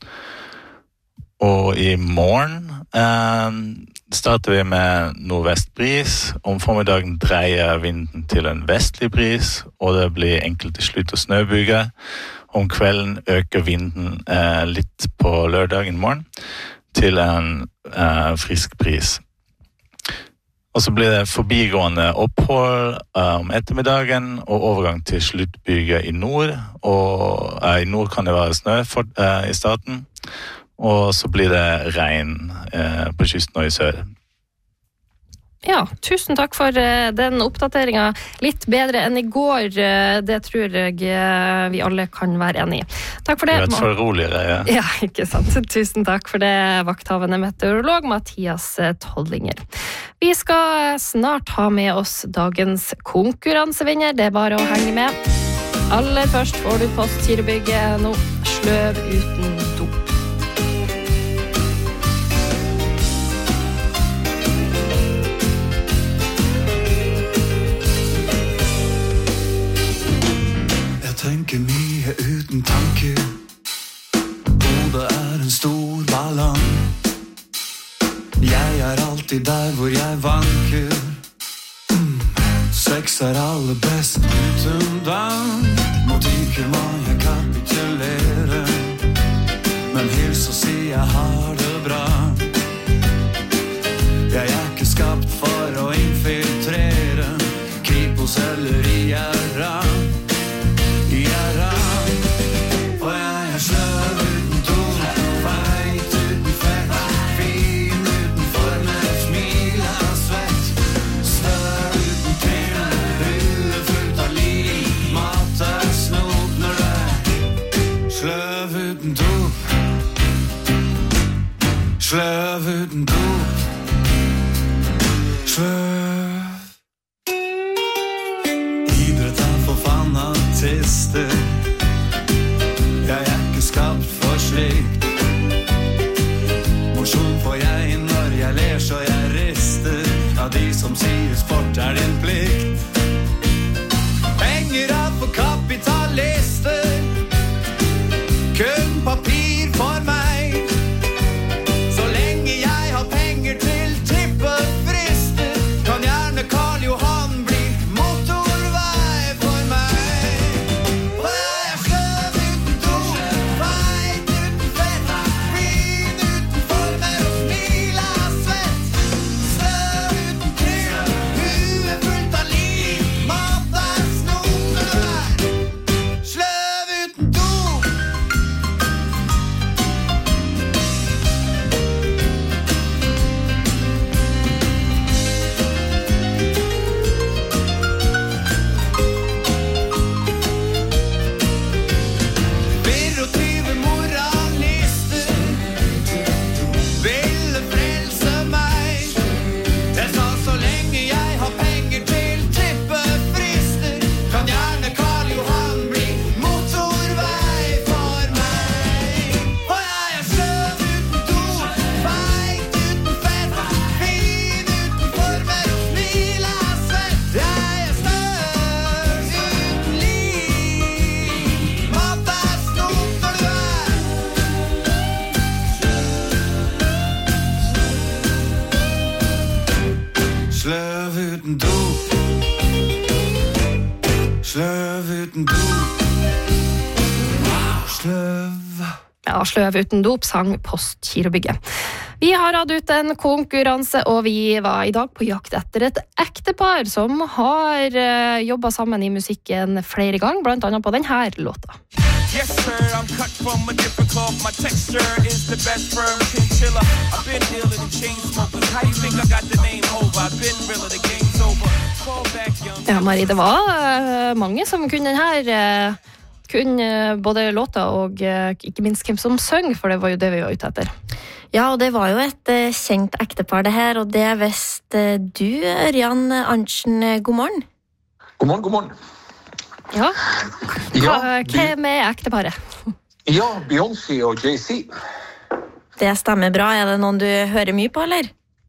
Og i morgen starter vi med nordvestbris. Om formiddagen dreier vinden til en vestlig bris, og det blir enkelte slutt- og snøbyger. Om kvelden øker vinden litt på lørdagen morgen til en frisk bris. Og så blir det forbigående opphold om ettermiddagen og overgang til sluttbyger i nord. Og i nord kan det være snø i starten, og så blir det regn på kysten og i sør. Ja, tusen takk for den oppdateringen. Litt bedre enn i går, det tror jeg vi alle kan være enige i. Takk for det. I hvert fall roligere, ja. Ja, ikke sant. Tusen takk for det, vakthavende meteorolog Mathias Tollinger. Vi skal snart ha med oss dagens konkurransevinner. Det er bare å henge med. Aller først får du Postgirobygget nå, sløv uten dop. Tenker mye uten tanke, Jeg alltid der hvor jeg vanker. Sex aller best uten dang. Mot ikke må jeg kapitulere, men hils og si jeg har det bra. Jeg ikke skapt for å infiltrere Kripos eller IRA. Og jeg sløv uten ton, feit uten fett, fin uten former, smil av svett. Støv uten til, huet fullt av liv, mat snop når det sløv uten dop. Sløv uten dop. Sløv. Idrett for fanatister. Jeg ikke skapt for slikt. Morsjon får jeg når jeg ler så jeg rister av de som sier sport din plikt. Penger for kapitalister, kun papir for meg. Så lenge jeg har penger til tippefrister, kan gjerne Karl Johan bli motorvei for meg. Og jeg sløv uten dop, feit uten fett, fin uten former og smil av svett. Støv uten til, huet fullt av liv, mat snop når det sløv uten dop. Byråtyve moralister ville frelse meg. Jeg sa så lenge jeg har penger til tippefrister, kan gjerne Karl Johan bli motorvei for meg. Og jeg sløv uten dop, feit uten fett, fin uten former og smil av svett. Jeg støv uten liv, mat snop når du sløv uten dop. Sløv uten dop. Sløv. Ja, sløv uten dop sang Postgirobygget. Vi har hatt ut en konkurranse, og vi var i dag på jakt etter et ektepar som har jobbet sammen i musikken flere ganger, blant annet på denne låta. Yes sir, I'm cut from a different cloth. My texture is the best firm chinchilla. I've been dealing in chain smokers. How you think I got the name over? I've been realer, the game's over. Fall back young. Ja, Marie, det var mange som kunne den her, kunne både låta og ikke minst hvem som søng, for det var jo det vi var ute etter. Ja, og det var jo et kjent ektepar det her, og det visste du, Ørjan Arntzen. God morgen. God morgen, god morgen. Ja, hvem ekteparet? Ja, Beyoncé og Jay-Z. Det stemmer bra. Er det noen du hører mye på, eller?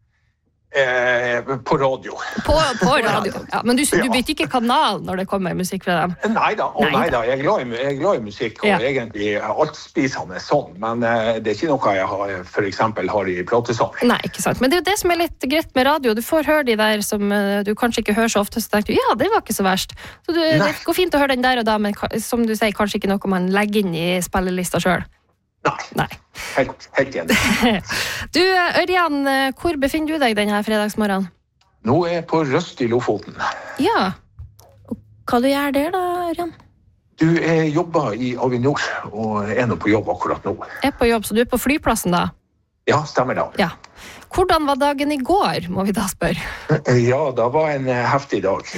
På radio. På radio, ja. Men du bytter ikke kanal når det kommer musikk fra dem? Neida, jeg er glad i musikk, og egentlig alt spisende sånn, men det er ikke noe jeg for eksempel har i platesamling. Nei, ikke sant. Men det er jo det som er litt greit med radio. Du får høre de der som du kanskje ikke hører så ofte, så tenker du, ja, det var ikke så verst. Så det går fint å høre den der og da, men som du sier, kanskje ikke noe man legger inn i spillelista selv. Nei. Helt enig. Du, Ørjan, hvor befinner du deg denne fredagsmorgenen? Nå er jeg på Røst i Lofoten. Ja. Hva du gjør der da, Ørjan? Du jobber i Avinor, og er nå på jobb akkurat nå. Er på jobb, så du er på flyplassen da? Ja, stemmer da. Ja. Hvordan var dagen i går, må vi da spørre? Ja, det var en heftig dag.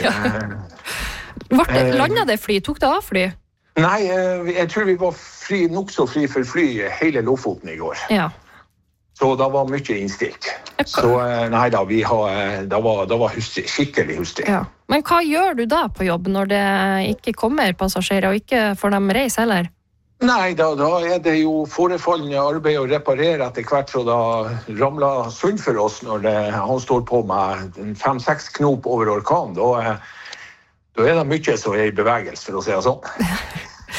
Landet det fly? Tok det av fly? Nei, jeg tror vi var nok så fri for fly hele Lofoten i går. Ja. Så det var mye innstilt. Så nei da, det var skikkelig hustrig. Ja. Men hva gjør du da på jobb når det ikke kommer passasjerer, og ikke får dem reise heller? Nei, da er det jo forefallende arbeid å reparere etter hvert, så da ramler sund for oss når han står på med 5-6 knop over orkan. Da er det mye som er i bevegelse, for å si det sånn.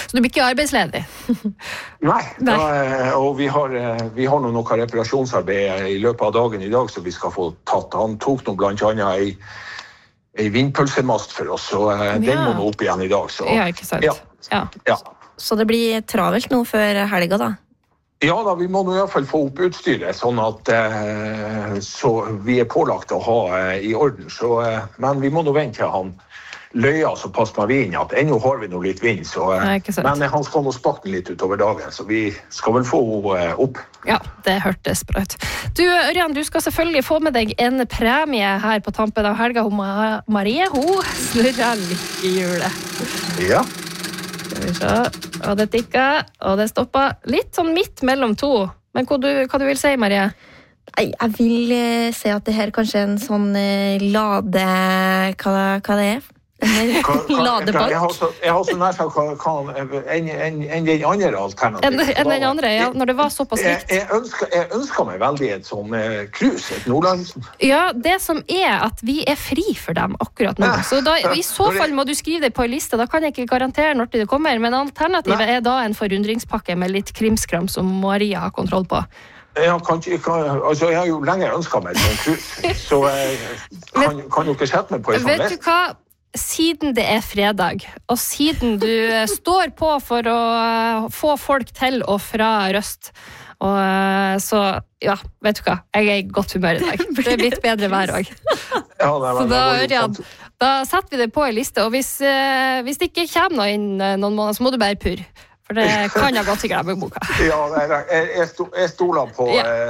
Så du blir ikke arbeidsledig? Nei. Og vi har noe reparasjonsarbeid i løpet av dagen i dag som vi skal få tatt. Han tok nå blant annet en vindpølsemast for oss, så den må nå opp igjen i dag. Så. Ja, ikke sant. Ja. Så det blir travelt nå før helga da? Ja da, vi må nå i hvert fall få opp utstyret, sånn at så vi pålagt å ha i orden. Så, men vi må nå vente til han løya såpass med vind, at ennå har vi nå litt vind. Så, men han skal nå spakne litt utover dagen, så vi skal vel få opp. Ja, det hørtes bra ut. Du, Ørjan, du skal selvfølgelig få med deg en premie her på tampen av helga. Marie, hun snurrer lykkehjulet. Ja. Skal vi se. Og det tikket, og det stoppet litt sånn midt mellom to. Men hva du vil si, Marie? Jeg vil si at det her kanskje er en sånn lade... Hva det er? Ladebank? Jeg har så nær sagt enn den andre alternativet. Enn den andre, ja, når det var såpass likt. Jeg ønsker meg veldig et sånn cruise, et Nordland. Ja, det som at vi fri for dem akkurat nå. Så da, i så fall må du skrive det på en liste. Da kan jeg ikke garantere når det kommer, men alternativet da en forundringspakke med litt krimskram som Maria har kontroll på. Jeg har jo lenge ønsket meg et sånn cruise, så kan jo ikke sette meg på en sånn lest. Vet du hva? Siden det fredag, og siden du står på for å få folk til og fra Røst, og så, ja, vet du hva? Jeg er i godt humør i dag. Det er blitt bedre vær også. Så da, Ørjan, da setter vi det på en liste, og hvis det ikke kommer noe inn noen måneder, så må du bare purre. For det kan jeg godt ikke glemme boka. Ja, jeg stoler på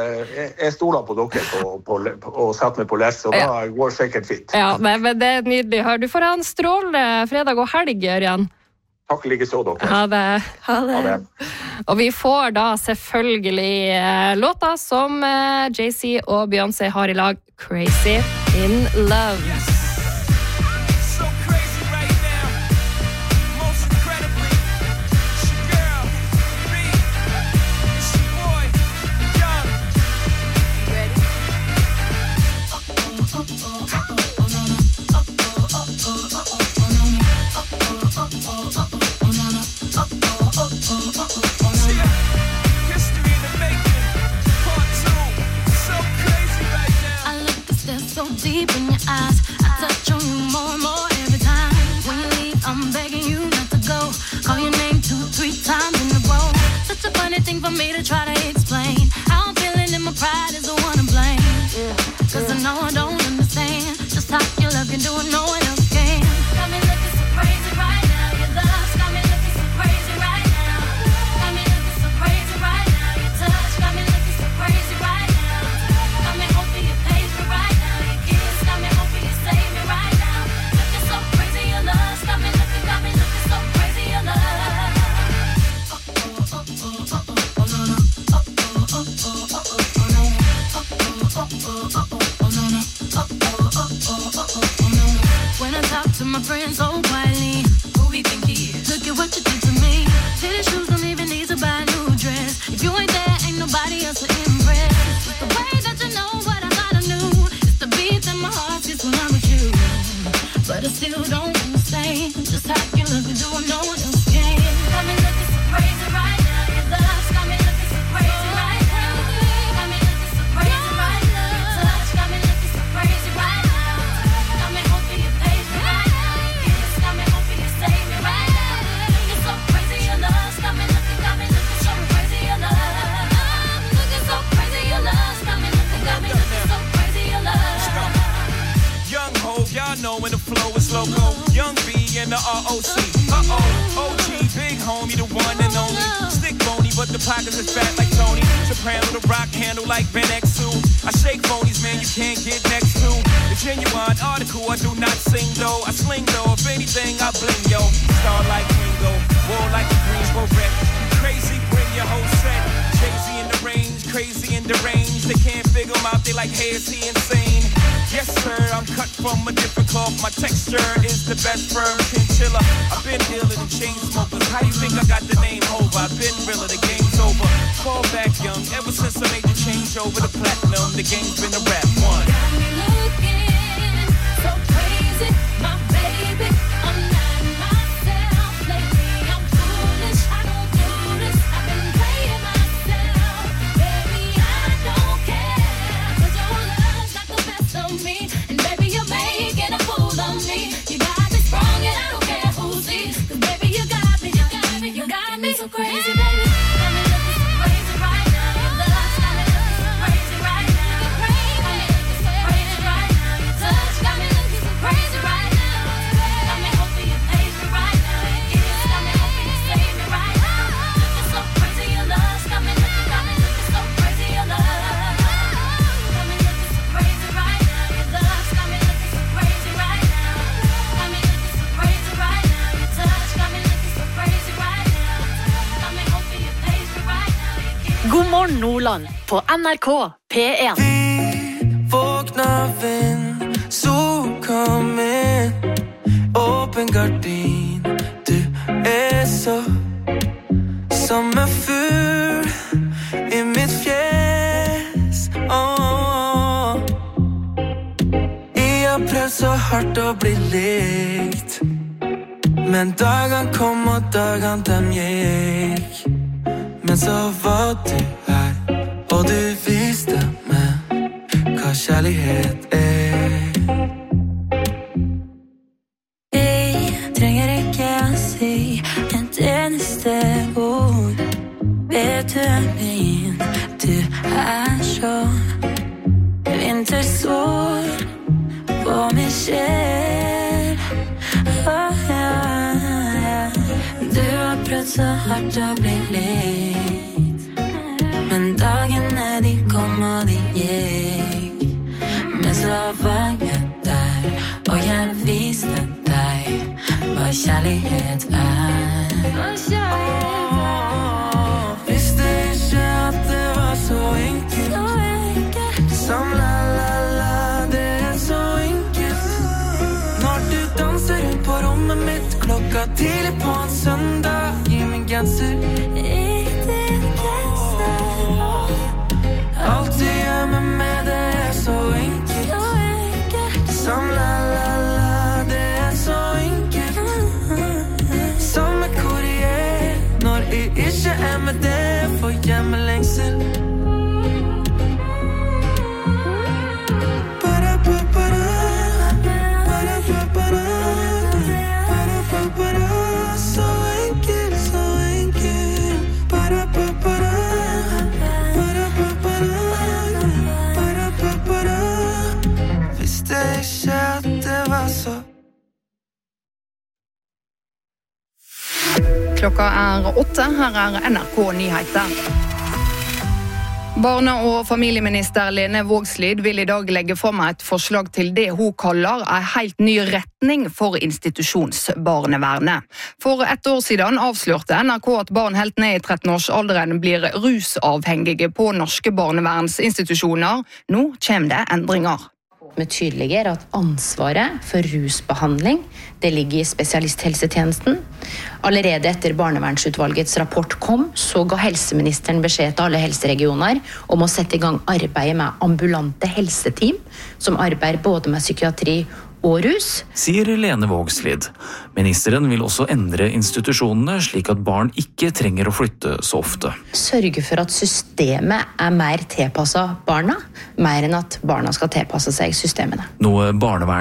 dere og setter meg på lest, og da går sikkert fint. Ja, men det er nydelig. Du får ha en strålende fredag og helg, Ørjan. Takk like så, dere. Ha det. Og vi får da selvfølgelig låta som Jay-Z og Beyoncé har i lag, Crazy in Love. Deep in your eyes, I touch on you more and more every time. When you leave, I'm begging you not to go. Call your name 2-3 times in a row. Such a funny thing for me to try to explain. How I'm feeling and my pride is the one to blame. Cause I know I don't understand just how your love can do it, no one else can. Got me looking so crazy right now. Your love's got me looking so crazy right now. Got me looking so crazy right now. Your touch got me looking so crazy right now. Got me hoping you pay me right now. When I talk to my friends so quietly, who we think he is? Look at what you did to me. Fitted shoes don't even need to buy a new dress. If you ain't there, ain't nobody else to impress. It's the way that you know what I thought I knew. It's the beat that my heart gets when I'm with you. But I still don't understand just how you look and do what no one else can. Got me looking so crazy right now. Your love's got me looking so crazy right now. Got me looking so crazy right now. Your touch got me looking so crazy right now. Got me hoping you pay me right now. Your kiss got me hoping you save me right now. You're so crazy, your love's got me looking so crazy, your love. I'm looking so crazy, your love's got me looking so crazy, your love. Young Hov, y'all know when the flow is loco. Young B and the ROC. OG, big homie, the one and only. Stick bony, but the pockets is fat like Tony. Soprano, the rock handle like Ben X2. I shake phonies, man, you can't get next to. The genuine article, I do not sing though. I sling though, if anything, I bling yo. Star like Ringo, war like a Greensboro wreck. Crazy, bring your whole set. Crazy in the range, crazy in the range. They can't figure him out, they like, hey, is he insane? Yes, sir, I'm cut from a different cloth. My texture is the best firm chinchilla. I've been dealing in chain smokers. How you think I got the name over? I've been realer, the game's over. Fall back young, ever since I made the change over the platinum. The game's been a rap one. Got me looking so crazy, my baby. I'm not myself lately. I'm foolish. Nordland på NRK P1. Våkna vind, sol kom inn, åpen gardin. Du så som en fugl i mitt fjes. Jeg har prøvd så hardt å bli likt, men dagene kom og dagene dem gikk. Men så var du her, og du viste meg hva kjærlighet Jeg trenger ikke å si et eneste ord. Vet du min, du så vintersår på min sjel. Du har prøvd så hardt å bli likt, men dagene de kom og de gikk. Men så var jeg der, og jeg viste deg hva kjærlighet Visste ikke at det var så enkelt. Som la, det så enkelt. Når du danser rundt på rommet mitt klokka tidlig på en søndag. Gi meg genser I din genser. Alt du gjør med det så enkelt. Som la, det så enkelt. Samme hvor jeg når jeg ikke med det. For hjemmelengsel. Visste ikke at det var så. Klokka 8, her NRK Nyheter. Barne- og familieminister Lene Vågslid vil I dag legge frem et forslag til det hun kaller en helt ny retning for institusjonsbarnevernet. For 1 år siden avslørte NRK at barn helt ned I 13-årsalderen blir rusavhengige på norske barnevernsinstitusjoner. Nå kommer det endringer. Vi tydeliggjør at ansvaret for rusbehandling det ligger I spesialisthelsetjenesten. Allerede etter barnevernsutvalgets rapport kom, så ga helseministeren beskjed til alle helseregioner om å sette I gang arbeidet med ambulante helseteam, som arbeider både med psykiatri og rus. Sier Lene Vågslid. Ministeren vil også endre institusjonene slik at barn ikke trenger å flytte så ofte. Sørge for at systemet mer tilpasset barna, mer enn at barna skal tilpasse seg systemene. Noe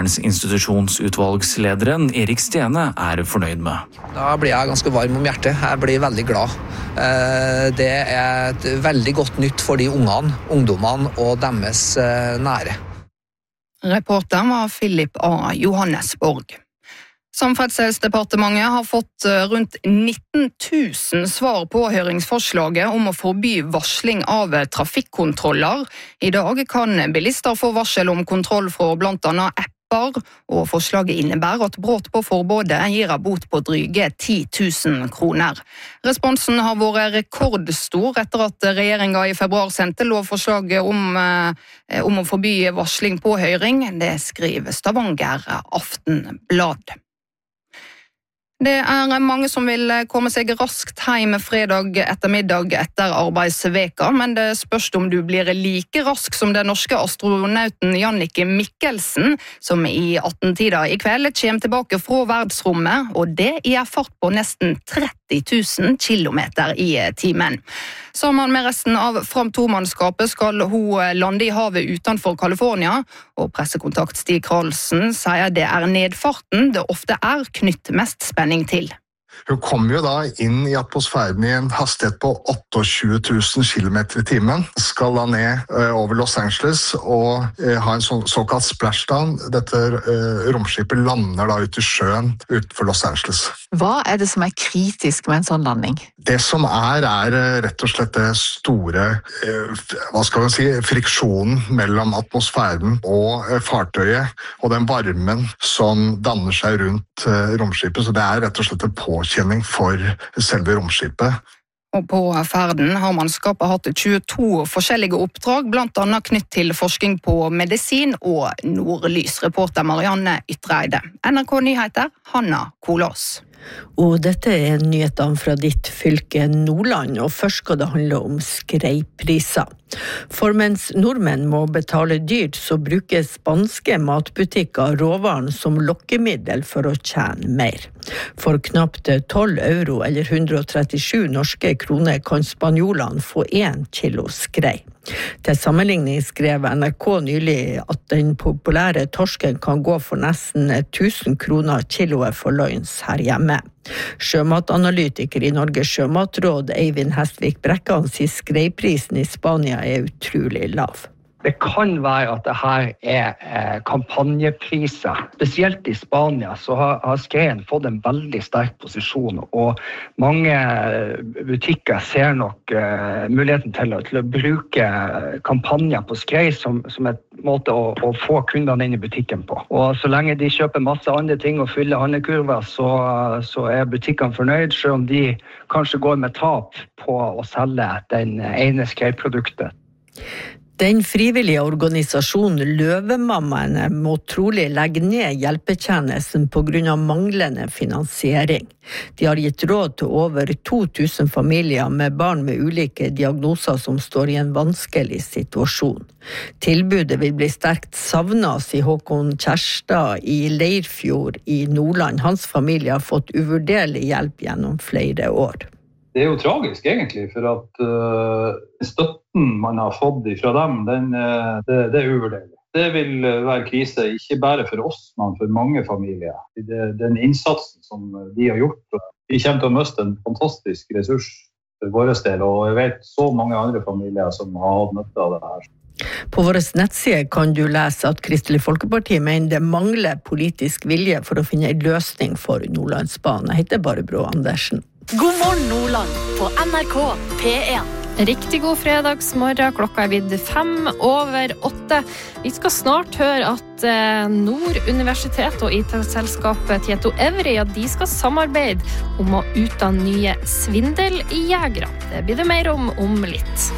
barnevernsinstitusjonsutvalgslederen Erik Stene fornøyd med. Da blir jeg ganske varm om hjertet. Jeg blir veldig glad. Det et veldig godt nytt for de ungdommene og deres nære. Reporteren var Philip A. Johannesborg. Samferdselsdepartementet har fått rundt 19 000 svar på høringsforslaget om å forby varsling av trafikkontroller. I dag kan bilister få varsel om kontroll fra blant annet apper, og forslaget innebærer at brot på forbudet gir bot på dryge 10 000 kroner. Responsen har vært rekordstor etter at regjeringen I februar sendte lovforslaget om å forby varsling på høring. Det skriver Stavanger Aftenblad. Det mange som vil komme seg raskt hjem fredag ettermiddag etter arbeidsveka, men det spørs om du blir like rask som den norske astronauten Jannicke Mikkelsen, som I 18-tida I kveld kommer tilbake fra verdensrommet, og det I fart på nesten 30 000 kilometer I timen. Sammen med resten av Fram 2-mannskapet skal hun lande I havet utenfor California, og pressekontakt Stig Karlsen sier det nedfarten det ofte knytt mest spenning til. Hun kom jo da inn I atmosfæren I en hastighet på 28 000 kilometer I timen, skal da ned over Los Angeles og ha en såkalt splashdown. Dette romskipet lander da ute I sjøen utenfor Los Angeles. Hva det som kritisk med en sånn landing? Det som rett og slett det store, hva skal man si, friksjonen mellom atmosfæren og fartøyet, og den varmen som danner seg rundt romskipet, så det rett og slett en påkjenning for selve romskipet. Og på ferden har mannskapet hatt 22 forskjellige oppdrag, blant annet knytt til forskning på medisin og nordlys. Reporter Marianne Ytreide. NRK Nyheter, Hanna Kolås. Og dette nyhetene fra ditt fylke Nordland, og først skal det handle om skreipriser. For mens nordmenn må betale dyrt, så bruker spanske matbutikker råvaren som lokkemiddel for å tjene mer. For knapt 12 euro eller 137 norske kroner kan spanjolene få 1 kilo skrei. Til sammenligning skrev NRK nylig at den populære torsken kan gå for nesten 1000 kroner kiloet for løgns her hjemme. Sjømatanalytiker i Norges Sjømatråd, Eivind Hestvik Brekkan, sier skreiprisen i Spania utrolig lav. Det kan være at det her kampanjepriser. Spesielt i Spania så har skreien fått en veldig sterk posisjon, og mange butikker ser nok muligheten til å bruke kampanjer på skrei som et måte å få kundene inn i butikken på. Og så lenge de kjøper masse andre ting og fyller handlekurver, så butikkene fornøyd, selv om de kanskje går med tap på å selge den ene skreiproduktet. Den frivillige organisasjonen Løvemammaene må trolig legge ned hjelpetjenesten på grunn av manglende finansiering. De har gitt råd til over 2000 familier med barn med ulike diagnoser som står i en vanskelig situasjon. Tilbudet vil bli sterkt savnet, sier Håkon Kjærstad i Leirfjord i Nordland. Hans familie har fått uvurderlig hjelp gjennom flere år. Det jo tragisk egentlig, for at støtten man har fått fra dem, det uvurderlig. Det vil være krise, ikke bare for oss, men for mange familier. Den innsatsen som de har gjort, vi kommer til å miste en fantastisk ressurs for vår del, og jeg vet så mange andre familier som har hatt nytte av det her. På vår nettside kan du lese at Kristelig Folkeparti mener det mangler politisk vilje for å finne en løsning for Nordlandsbanen. Jeg heter Barbro Andersen. God morgen Nordland på NRK P1. Riktig god fredagsmorgen, klokka blitt 7:05. Vi skal snart høre at Nord universitet og IT-selskapet Tieto Evry, de skal samarbeide om å utdanne nye svindeljegere. Det blir det mer om litt.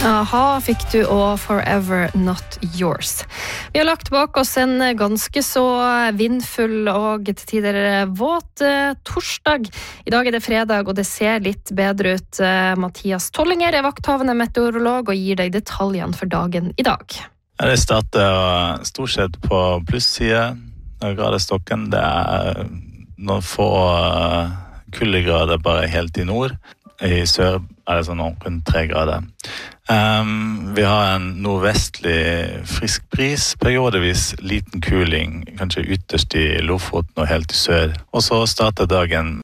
Aha, fikk du, og Forever Not Yours. Vi har lagt bak oss en ganske så vindfull og til tider våt torsdag. I dag er det fredag, og det ser litt bedre ut. Mathias Tollinger er vakthavende meteorolog og gir deg detaljene for dagen i dag. Det starter stort sett på plusside. Gradestokken, det er noen få kuldegrader bare helt i nord. I sør er det sånn rundt 3 grader. Vi har en nordvestlig frisk bris, periodevis liten kuling, kanskje ytterst i Lofoten og helt i sør. Og så starter dagen